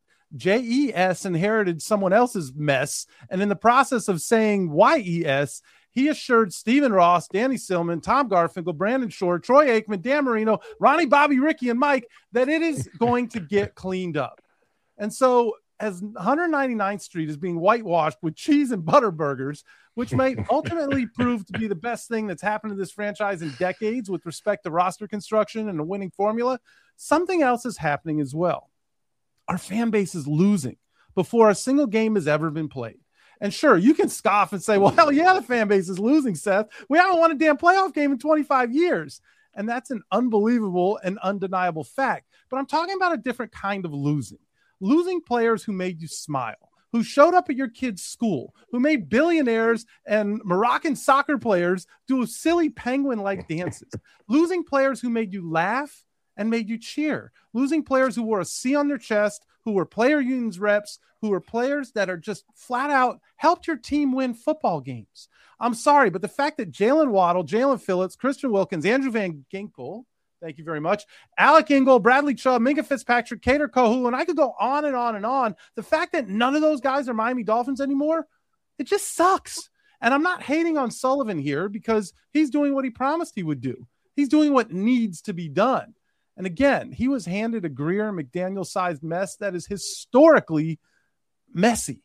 JES inherited someone else's mess, and in the process of saying YES, he assured Stephen Ross, Danny Silman, Tom Garfinkel, Brandon Shore, Troy Aikman, Dan Marino, Ronnie, Bobby, Ricky, and Mike that it is going to get cleaned up. And so as 199th Street is being whitewashed with cheese and butter burgers, which may ultimately prove to be the best thing that's happened to this franchise in decades with respect to roster construction and a winning formula, something else is happening as well. Our fan base is losing before a single game has ever been played. And sure, you can scoff and say, well, hell yeah, the fan base is losing, Seth. We haven't won a damn playoff game in 25 years. And that's an unbelievable and undeniable fact. But I'm talking about a different kind of losing. Losing players who made you smile, who showed up at your kid's school, who made billionaires and Moroccan soccer players do silly penguin-like dances. Losing players who made you laugh and made you cheer. Losing players who wore a C on their chest, who were player unions reps, who are players that are just flat out helped your team win football games. I'm sorry, but the fact that Jalen Waddle, Jalen Phillips, Christian Wilkins, Andrew Van Ginkel, thank you very much, Alec Ingold, Bradley Chubb, Minka Fitzpatrick, Kader Kohou, and I could go on and on and on. The fact that none of those guys are Miami Dolphins anymore, it just sucks. And I'm not hating on Sullivan here because he's doing what he promised he would do. He's doing what needs to be done. And again, he was handed a Greer and McDaniel-sized mess that is historically messy.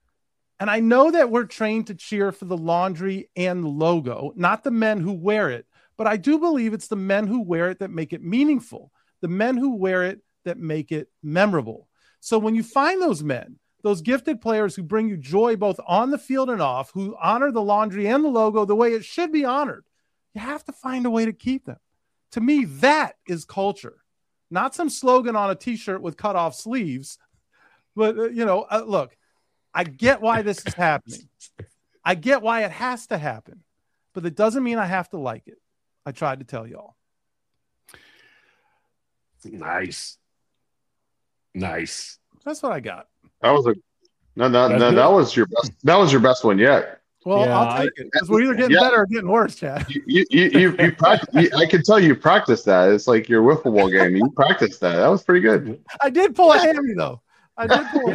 And I know that we're trained to cheer for the laundry and the logo, not the men who wear it. But I do believe it's the men who wear it that make it meaningful, the men who wear it that make it memorable. So when you find those men, those gifted players who bring you joy both on the field and off, who honor the laundry and the logo the way it should be honored, you have to find a way to keep them. To me, that is culture, not some slogan on a T-shirt with cut off sleeves. But, look, I get why this is happening. I get why it has to happen, but it doesn't mean I have to like it. I tried to tell y'all. Nice. That's what I got. That was that was your best. That was your best one yet. Well, yeah, I'll take it because we're either getting better or getting worse, Chad. You practice. I can tell you practiced that. It's like your wiffle ball game. You practiced that. That was pretty good. I did pull a hammy though. I did pull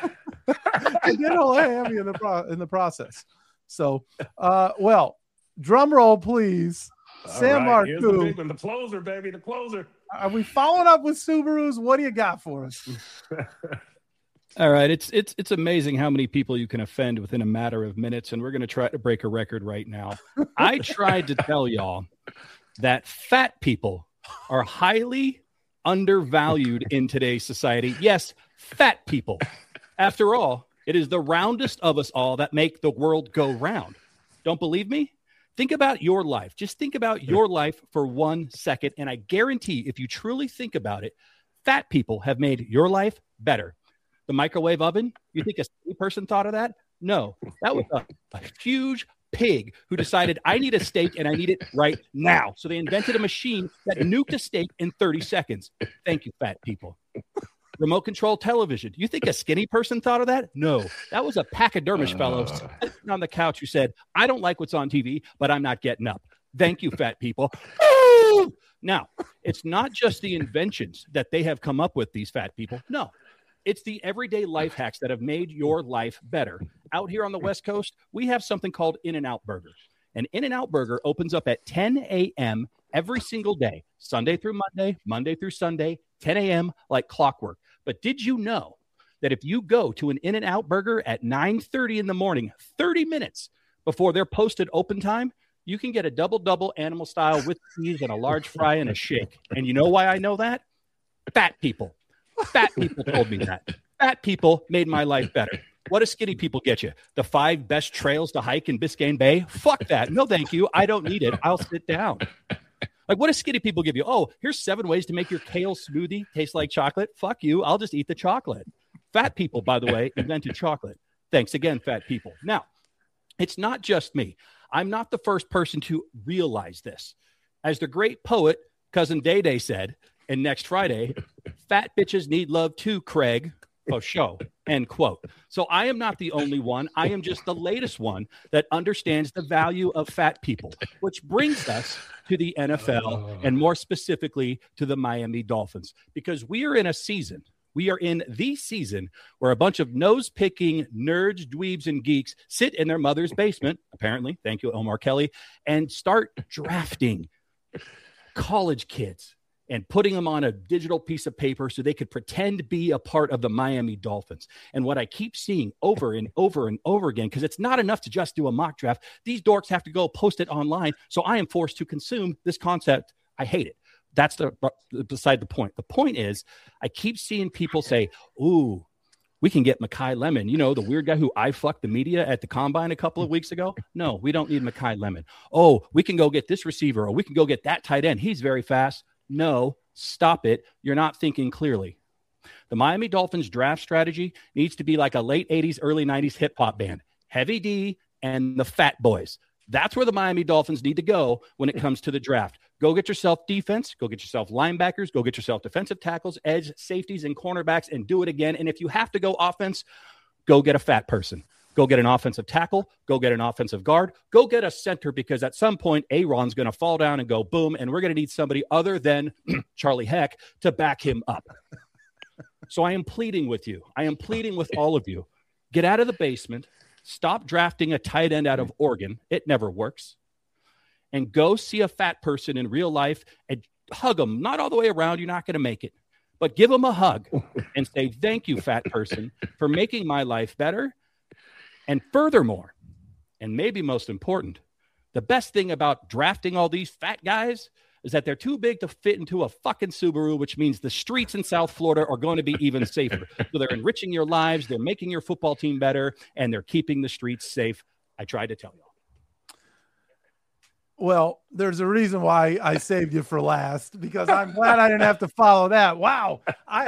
a hammy in the process. So, drum roll, please. Sam Marcoux. Here's the big one, the closer, baby, the closer. Are we following up with Subarus? What do you got for us? All right, it's amazing how many people you can offend within a matter of minutes, and we're going to try to break a record right now. I tried to tell y'all that fat people are highly undervalued in today's society. Yes, fat people. After all, it is the roundest of us all that make the world go round. Don't believe me? Think about your life. Just think about your life for 1 second. And I guarantee if you truly think about it, fat people have made your life better. The microwave oven, you think a skinny person thought of that? No, that was a huge pig who decided I need a steak and I need it right now. So they invented a machine that nuked a steak in 30 seconds. Thank you, fat people. Remote control television. You think a skinny person thought of that? No, that was a pachydermish fellow sitting on the couch who said, I don't like what's on TV, but I'm not getting up. Thank you, fat people. Now, it's not just the inventions that they have come up with, these fat people. No, it's the everyday life hacks that have made your life better. Out here on the West Coast, we have something called In-N-Out Burger. An In-N-Out Burger opens up at 10 a.m. every single day, Sunday through Monday, Monday through Sunday, 10 a.m. like clockwork. But did you know that if you go to an In-N-Out Burger at 9:30 in the morning, 30 minutes before their posted open time, you can get a double animal style with cheese and a large fry and a shake. And you know why I know that? Fat people. Fat people told me that. Fat people made my life better. What do skinny people get you? The 5 best trails to hike in Biscayne Bay? Fuck that. No, thank you. I don't need it. I'll sit down. Like, what do skinny people give you? Oh, here's 7 ways to make your kale smoothie taste like chocolate. Fuck you. I'll just eat the chocolate. Fat people, by the way, invented chocolate. Thanks again, fat people. Now, it's not just me. I'm not the first person to realize this. As the great poet, Cousin Day Day said, and next Friday, fat bitches need love too, Craig. Oh, show. End quote. So I am not the only one. I am just the latest one that understands the value of fat people, which brings us to the NFL and more specifically to the Miami Dolphins, because we are in a season. We are in the season where a bunch of nose-picking nerds, dweebs, and geeks sit in their mother's basement, apparently, thank you, Omar Kelly, and start drafting college kids and putting them on a digital piece of paper so they could pretend to be a part of the Miami Dolphins. And what I keep seeing over and over and over again, because it's not enough to just do a mock draft, these dorks have to go post it online, so I am forced to consume this concept. I hate it. That's beside the point. The point is, I keep seeing people say, ooh, we can get Makai Lemon. You know, the weird guy who I fucked the media at the combine a couple of weeks ago. No, we don't need Makai Lemon. Oh, we can go get this receiver, or we can go get that tight end. He's very fast. No, stop it. You're not thinking clearly. The Miami Dolphins draft strategy needs to be like a late 80s, early 90s hip hop band. Heavy D and the Fat Boys. That's where the Miami Dolphins need to go when it comes to the draft. Go get yourself defense, go get yourself linebackers, go get yourself defensive tackles, edge, safeties, and cornerbacks, and do it again. And if you have to go offense, go get a fat person. Go get an offensive tackle, go get an offensive guard, go get a center, because at some point, Aaron's going to fall down and go boom, and we're going to need somebody other than Charlie Heck to back him up. So I am pleading with you. I am pleading with all of you. Get out of the basement. Stop drafting a tight end out of Oregon. It never works. And go see a fat person in real life and hug them. Not all the way around. You're not going to make it. But give them a hug and say, thank you, fat person, for making my life better. And furthermore, and maybe most important, the best thing about drafting all these fat guys is that they're too big to fit into a fucking Subaru, which means the streets in South Florida are going to be even safer. So they're enriching your lives, they're making your football team better, and they're keeping the streets safe. I tried to tell you. Well, there's a reason why I saved you for last, because I'm glad I didn't have to follow that. Wow.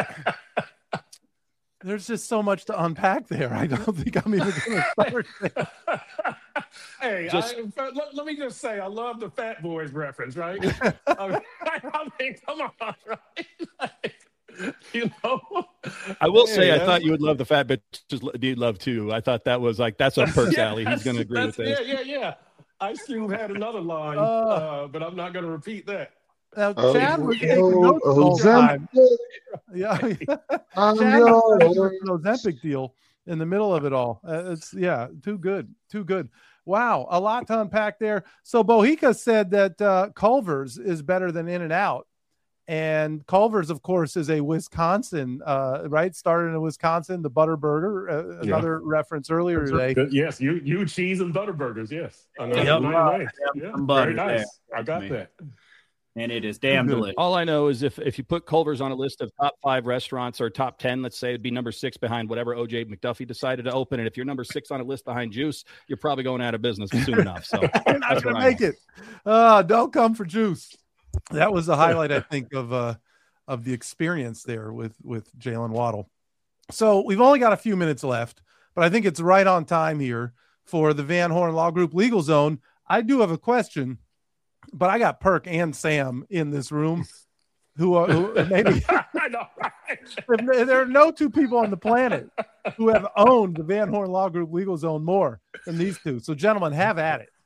There's just so much to unpack there. I don't think I'm even going to start there. Hey, let me just say, I love the Fat Boys reference, right? I mean, come on, right? You know, I will say, I thought you would love the fat bitches. You'd love too. I thought that was like, that's a Perks Alley. He's going to agree with this. Yeah. Ice Cube had another line, but I'm not going to repeat that. Now, Chad was taking notes the whole time. Yeah. Chad was an Ozempic deal in the middle of it all. Too good. Wow, a lot to unpack there. So Bohica said that Culver's is better than In-N-Out. And Culver's, of course, is a Wisconsin, right? Started in Wisconsin, the Butter Burger, another reference earlier today. Yes, you cheese and butter burgers, yes. Very nice. I got that. and it is damn delicious. All I know is if you put Culver's on a list of top 5 restaurants or top 10, let's say it'd be number 6 behind whatever OJ McDuffie decided to open. And if you're number 6 on a list behind Juice, you're probably going out of business soon enough. So you're not going to make it. Don't come for Juice. That was the highlight, I think, of the experience there with Jalen Waddle. So we've only got a few minutes left, but I think it's right on time here for the Van Horn Law Group Legal Zone. I do have a question, but I got Perk and Sam in this room who maybe I know, right? There are no two people on the planet who have owned the Van Horn Law Group Legal Zone more than these two. So, gentlemen, have at it.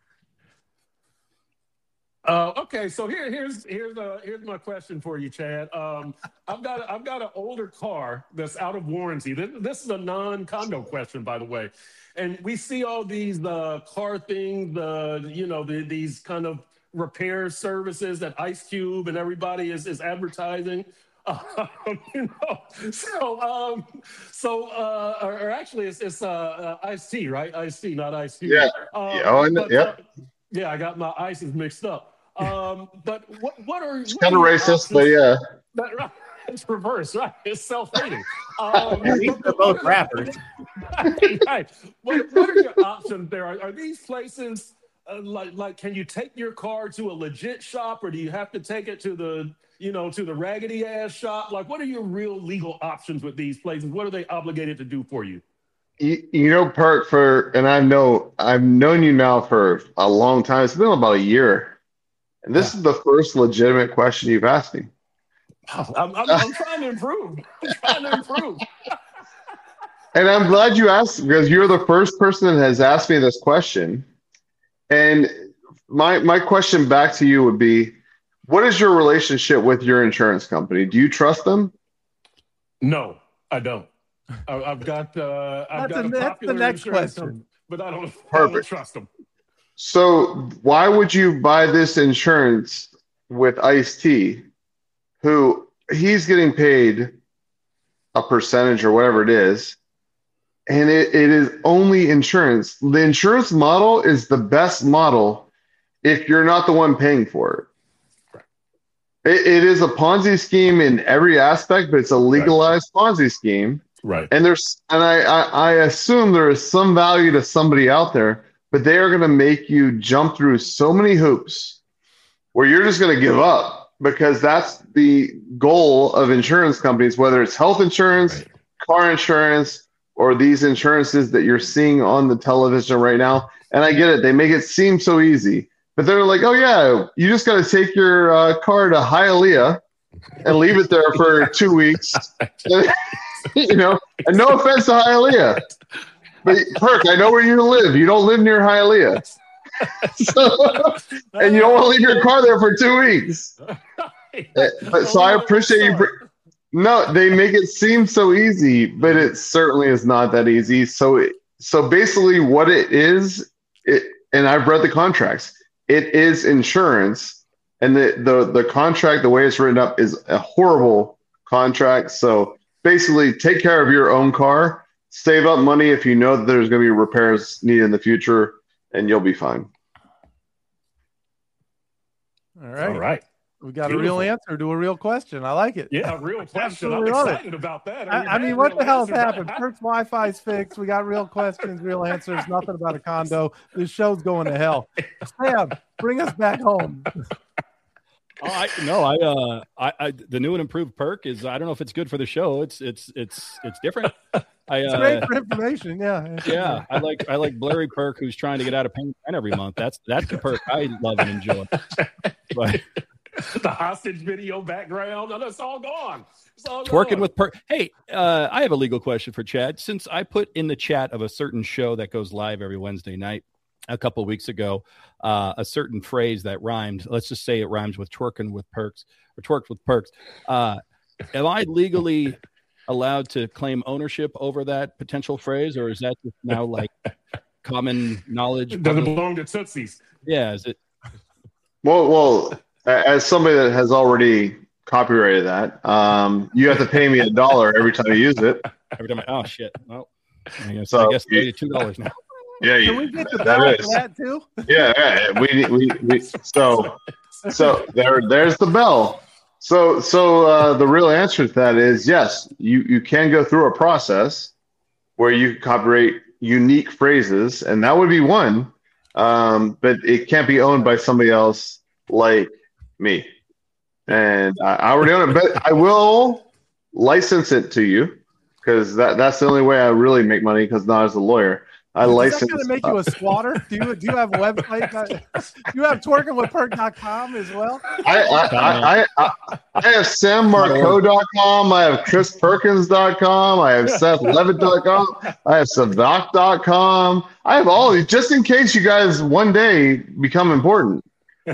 Okay, so here's my question for you, Chad. I've got an older car that's out of warranty. This is a non-condo question, by the way. And we see all these car things, these kind of repair services that Ice Cube and everybody is advertising. Actually, it's Ice-T, right? Ice-T, not Ice Cube. Yeah. Yeah, I got my ices mixed up. But what are it's kind of racist, but yeah. Right. It's reverse, right? It's self-hating. At least they're both rappers. Right. What are your options there? Are these places like can you take your car to a legit shop, or do you have to take it to the raggedy ass shop? Like, what are your real legal options with these places? What are they obligated to do for you? Perk, and I've known you now for a long time. It's been about a year, and this is the first legitimate question you've asked me. I'm trying to improve. And I'm glad you asked, because you're the first person that has asked me this question. And my question back to you would be, what is your relationship with your insurance company? Do you trust them? No, I don't. I've got a popular insurance company, but I don't trust them. So why would you buy this insurance with Ice-T, who he's getting paid a percentage or whatever it is, and it is only insurance? The insurance model is the best model if you're not the one paying for it. It is a Ponzi scheme in every aspect, but it's a legalized Ponzi scheme. Right. And I assume there is some value to somebody out there, but they are going to make you jump through so many hoops where you're just going to give up, because that's the goal of insurance companies, whether it's health insurance, car insurance, or these insurances that you're seeing on the television right now. And I get it. They make it seem so easy, but they're like, oh yeah, you just got to take your car to Hialeah and leave it there for 2 weeks. And no offense to Hialeah, but Perk, I know where you live. You don't live near Hialeah, and you don't want to leave your car there for 2 weeks. So I appreciate you. No, they make it seem so easy, but it certainly is not that easy. So basically, what it is, and I've read the contracts. It is insurance, and the contract, the way it's written up, is a horrible contract. So basically, take care of your own car, save up money if you know that there's going to be repairs needed in the future, and you'll be fine. All right. We got a real answer to a real question. I like it. Yeah, a real question. I'm excited about that. I mean, what the hell has happened? Perk's Wi-Fi's fixed. We got real questions, real answers, nothing about a condo. This show's going to hell. Sam, bring us back home. The new and improved Perk is, I don't know if it's good for the show. It's different. It's great for information. Yeah. Yeah. I like blurry Perk who's trying to get out of paying rent every month. That's the Perk I love and enjoy. But the hostage video background, it's all gone. It's all twerking gone. with Perk. Hey, I have a legal question for Chad. Since I put in the chat of a certain show that goes live every Wednesday night a couple of weeks ago, a certain phrase that rhymed. Let's just say it rhymes with twerking with perks or twerked with perks. Am I legally allowed to claim ownership over that potential phrase, or is that just now like common knowledge? Does it belong to Tootsies? Yeah, is it? Well, as somebody that has already copyrighted that, you have to pay me $1 every time you use it. Every time oh shit. Well, I guess $2 now. Yeah, can we get the bell for that too? Yeah. We so So there's the bell. So the real answer to that is yes, you can go through a process where you copyright unique phrases, and that would be one, but it can't be owned by somebody else like me. And I already own it, but I will license it to you because that's the only way I really make money, because not as a lawyer. I license. Is that going to make you a squatter? Do you have a website? Do you have twerkingwithperk.com as well? I have sammarco.com. I have chrisperkins.com. I have sethlevitt.com. I have savdoc.com. I have all these just in case you guys one day become important. That's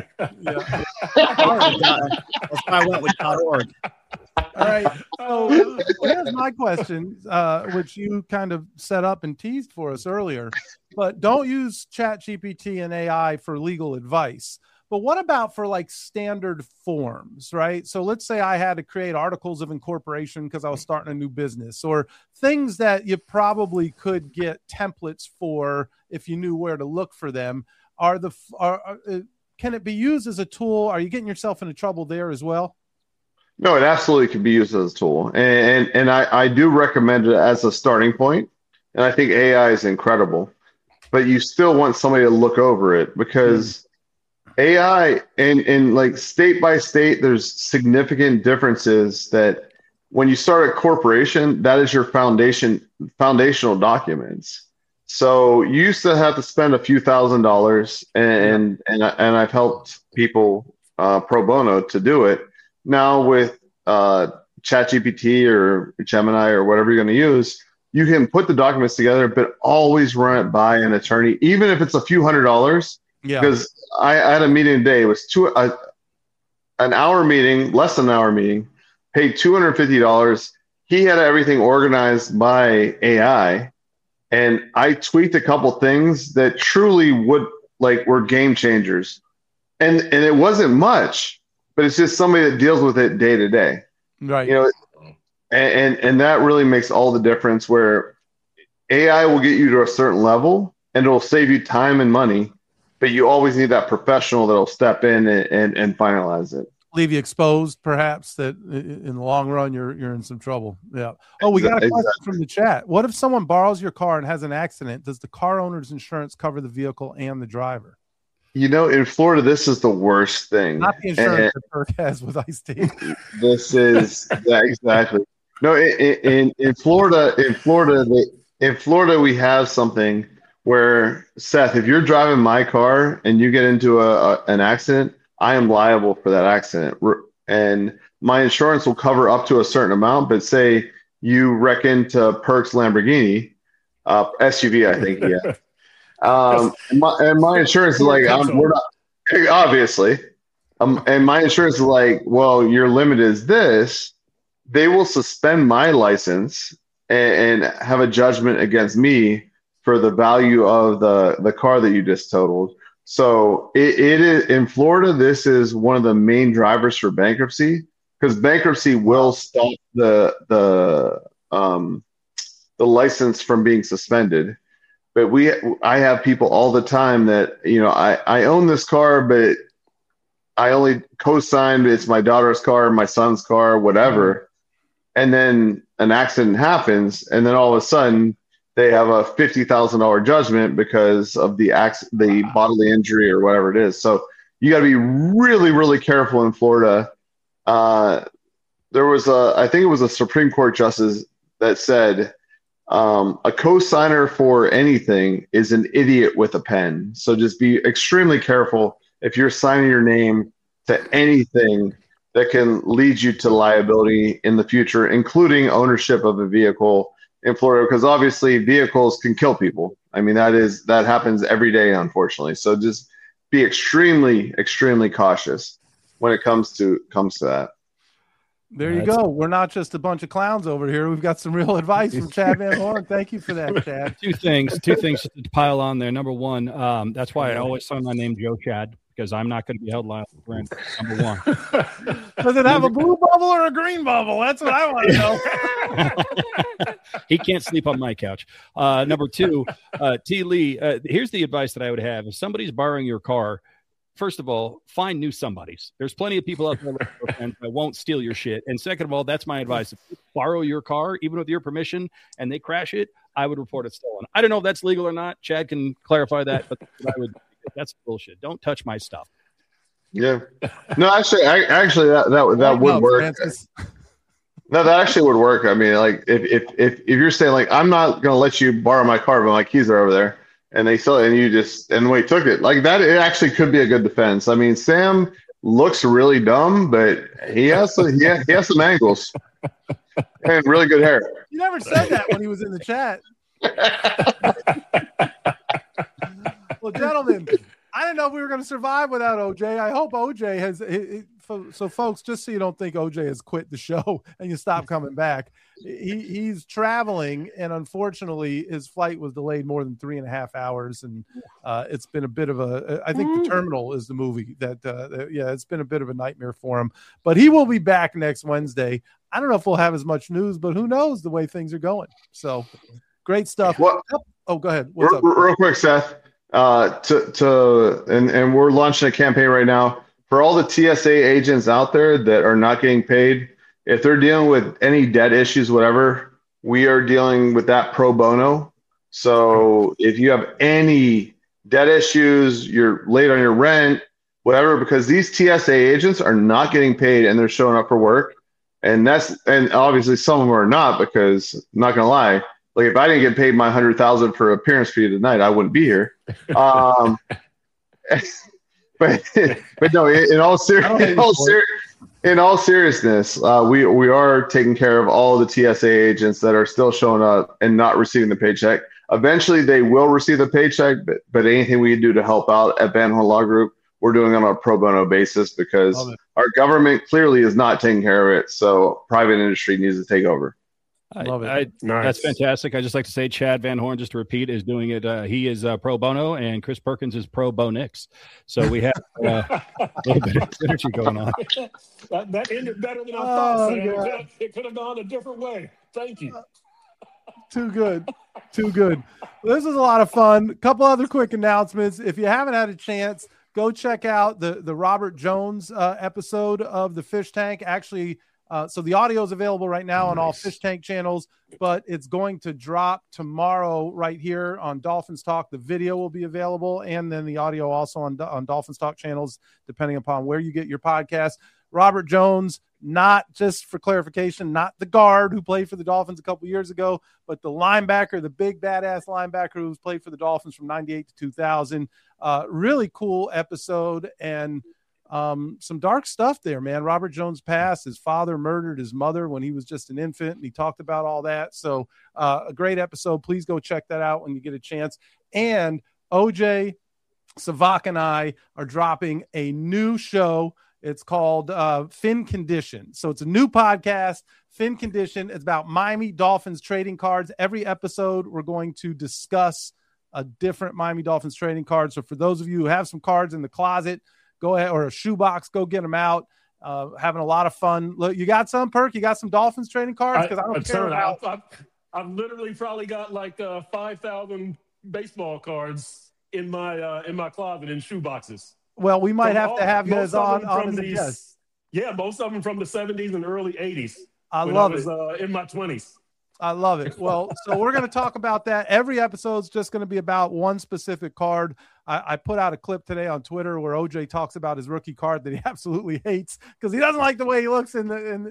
why I went with .org. All right. So here's my question, which you kind of set up and teased for us earlier. But don't use ChatGPT and AI for legal advice. But what about for like standard forms, right? So let's say I had to create articles of incorporation because I was starting a new business, or things that you probably could get templates for if you knew where to look for them. Can it be used as a tool? Are you getting yourself into trouble there as well? No, it absolutely can be used as a tool. And I do recommend it as a starting point. And I think AI is incredible. But you still want somebody to look over it, because AI and like state by state, there's significant differences that when you start a corporation, that is your foundational documents. So you used to have to spend a few $1,000s, and I've helped people pro bono to do it. Now with ChatGPT or Gemini or whatever you're going to use, you can put the documents together, but always run it by an attorney, even if it's a few $100s. Yeah. Because I had a meeting today. It was an hour meeting, less than an hour meeting, paid $250. He had everything organized by AI. And I tweaked a couple things that truly were game changers. And it wasn't much, but it's just somebody that deals with it day to day. Right. You know, and that really makes all the difference, where AI will get you to a certain level and it'll save you time and money, but you always need that professional that'll step in and finalize it. Leave you exposed, perhaps, that in the long run you're in some trouble. Yeah. Oh, we got a question from the chat. What if someone borrows your car and has an accident? Does the car owner's insurance cover the vehicle and the driver? You know, in Florida, this is the worst thing. Not the insurance that Perk has with Ice-T. This is exactly. No, in Florida, we have something where, Seth, if you're driving my car and you get into an accident, I am liable for that accident, and my insurance will cover up to a certain amount. But say you wreck into Perk's Lamborghini, SUV, I think, yeah. And my insurance is like, we're not, obviously, and my insurance is like, well, your limit is this. They will suspend my license and have a judgment against me for the value of the car that you just totaled. So it is in Florida. This is one of the main drivers for bankruptcy, because bankruptcy will stop the license from being suspended. But I have people all the time that, you know, I own this car, but I only co-signed. It's my daughter's car, my son's car, whatever. And then an accident happens, and then all of a sudden they have a $50,000 judgment because of the bodily injury or whatever it is. So you got to be really, really careful in Florida. There was I think it was a Supreme Court justice that said a co-signer for anything is an idiot with a pen. So just be extremely careful if you're signing your name to anything that can lead you to liability in the future, including ownership of a vehicle in Florida, because obviously vehicles can kill people. I mean, that happens every day, unfortunately. So just be extremely, extremely cautious when it comes to that. There you go. We're not just a bunch of clowns over here. We've got some real advice from Chad Van Horn. Thank you for that, Chad. Two things to pile on there. Number one, that's why I always sign my name Joe Chad, because I'm not going to be held liable for anything. Number one. Does it have a blue bubble or a green bubble? That's what I want to know. He can't sleep on my couch. Number two, T. Lee, here's the advice that I would have. If somebody's borrowing your car, first of all, find new somebodies. There's plenty of people out there that won't steal your shit. And second of all, that's my advice. If you borrow your car, even with your permission, and they crash it, I would report it stolen. I don't know if that's legal or not. Chad can clarify that, but that's bullshit. Don't touch my stuff. Yeah. No, actually, that would work. Francis. No, that actually would work. I mean, like if you're saying like I'm not gonna let you borrow my car, but my keys are over there, and they sell it, and you just wait, took it like that. It actually could be a good defense. I mean, Sam looks really dumb, but he has some angles and really good hair. You never said that when he was in the chat. Well, gentlemen, I didn't know if we were going to survive without OJ. I hope OJ has. So, folks, just so you don't think OJ has quit the show and you stop coming back, he's traveling, and unfortunately, his flight was delayed more than 3.5 hours, and it's been a bit of a. I think The Terminal is the movie that. It's been a bit of a nightmare for him, but he will be back next Wednesday. I don't know if we'll have as much news, but who knows the way things are going. So, great stuff. Well, go ahead. What's up? Real quick, Seth. And we're launching a campaign right now for all the TSA agents out there that are not getting paid. If they're dealing with any debt issues, whatever, we are dealing with that pro bono. So if you have any debt issues, you're late on your rent, whatever, because these TSA agents are not getting paid and they're showing up for work. And obviously some of them are not, because I'm not gonna lie, like if I didn't get paid my $100,000 for appearance fee tonight, I wouldn't be here. But no, in all seriousness, we are taking care of all the TSA agents that are still showing up and not receiving the paycheck. Eventually, they will receive the paycheck, but anything we can do to help out at Van Horn Law Group, we're doing on a pro bono basis, because our government clearly is not taking care of it. So private industry needs to take over. Love it. Nice. That's fantastic. I just like to say Chad Van Horn, just to repeat, is doing it. He is pro bono, and Chris Perkins is pro bonix. So we have a little bit of synergy going on. That ended better than I thought. It could have gone a different way. Thank you. Too good. This was a lot of fun. A couple other quick announcements. If you haven't had a chance, go check out the Robert Jones episode of the Fish Tank. Actually, so the audio is available right now on all Fish Tank channels, but it's going to drop tomorrow right here on Dolphins Talk. The video will be available, and then the audio also on Dolphins Talk channels, depending upon where you get your podcast. Robert Jones, not just for clarification, not the guard who played for the Dolphins a couple years ago, but the linebacker, the big badass linebacker who's played for the Dolphins from 98 to 2000. Really cool episode, and some dark stuff there, man. Robert Jones passed. His father murdered his mother when he was just an infant, and he talked about all that. So a great episode. Please go check that out when you get a chance. And OJ, Savak, and I are dropping a new show. It's called Fin Condition. So it's a new podcast, Fin Condition. It's about Miami Dolphins trading cards. Every episode, we're going to discuss a different Miami Dolphins trading card. So for those of you who have some cards in the closet, go ahead, or a shoebox, go get them out. Having a lot of fun. Look, you got some, Perk? You got some Dolphins trading cards? Because I don't care about. I've literally probably got like 5,000 baseball cards in my closet in shoeboxes. Well, we might have to have you as on as a guest. Yeah, most of them from the 70s and early 80s. I love it. In my 20s. I love it. Well, so we're going to talk about that. Every episode's just going to be about one specific card. I put out a clip today on Twitter where OJ talks about his rookie card that he absolutely hates because he doesn't like the way he looks in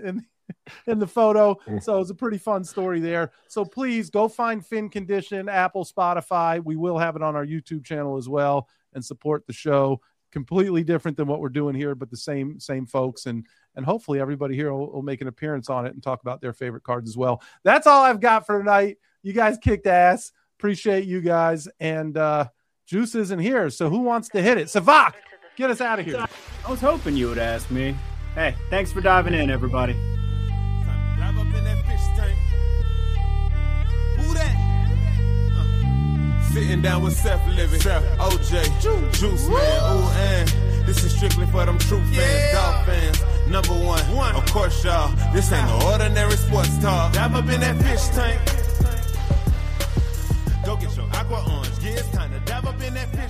the photo. So it's a pretty fun story there. So please go find Fin Condition, Apple, Spotify. We will have it on our YouTube channel as well, and support the show. Completely different than what we're doing here, but the same folks, and hopefully everybody here will make an appearance on it and talk about their favorite cards as well. That's all I've got for tonight. You guys kicked ass. Appreciate you guys. And Juice isn't here, so who wants to hit it? Savak, get us out of here. I was hoping you would ask me. Hey, thanks for diving in, everybody. Drive up in that fish tank. Who that? Sitting down with Seth Living, OJ, Juice Man, ooh, and this is strictly for them true fans, dog fans. Number one, of course, y'all. This ain't no ordinary sports talk. Dive up in that fish tank. Go get your aqua orange. Yeah, it's time to dive up in that fish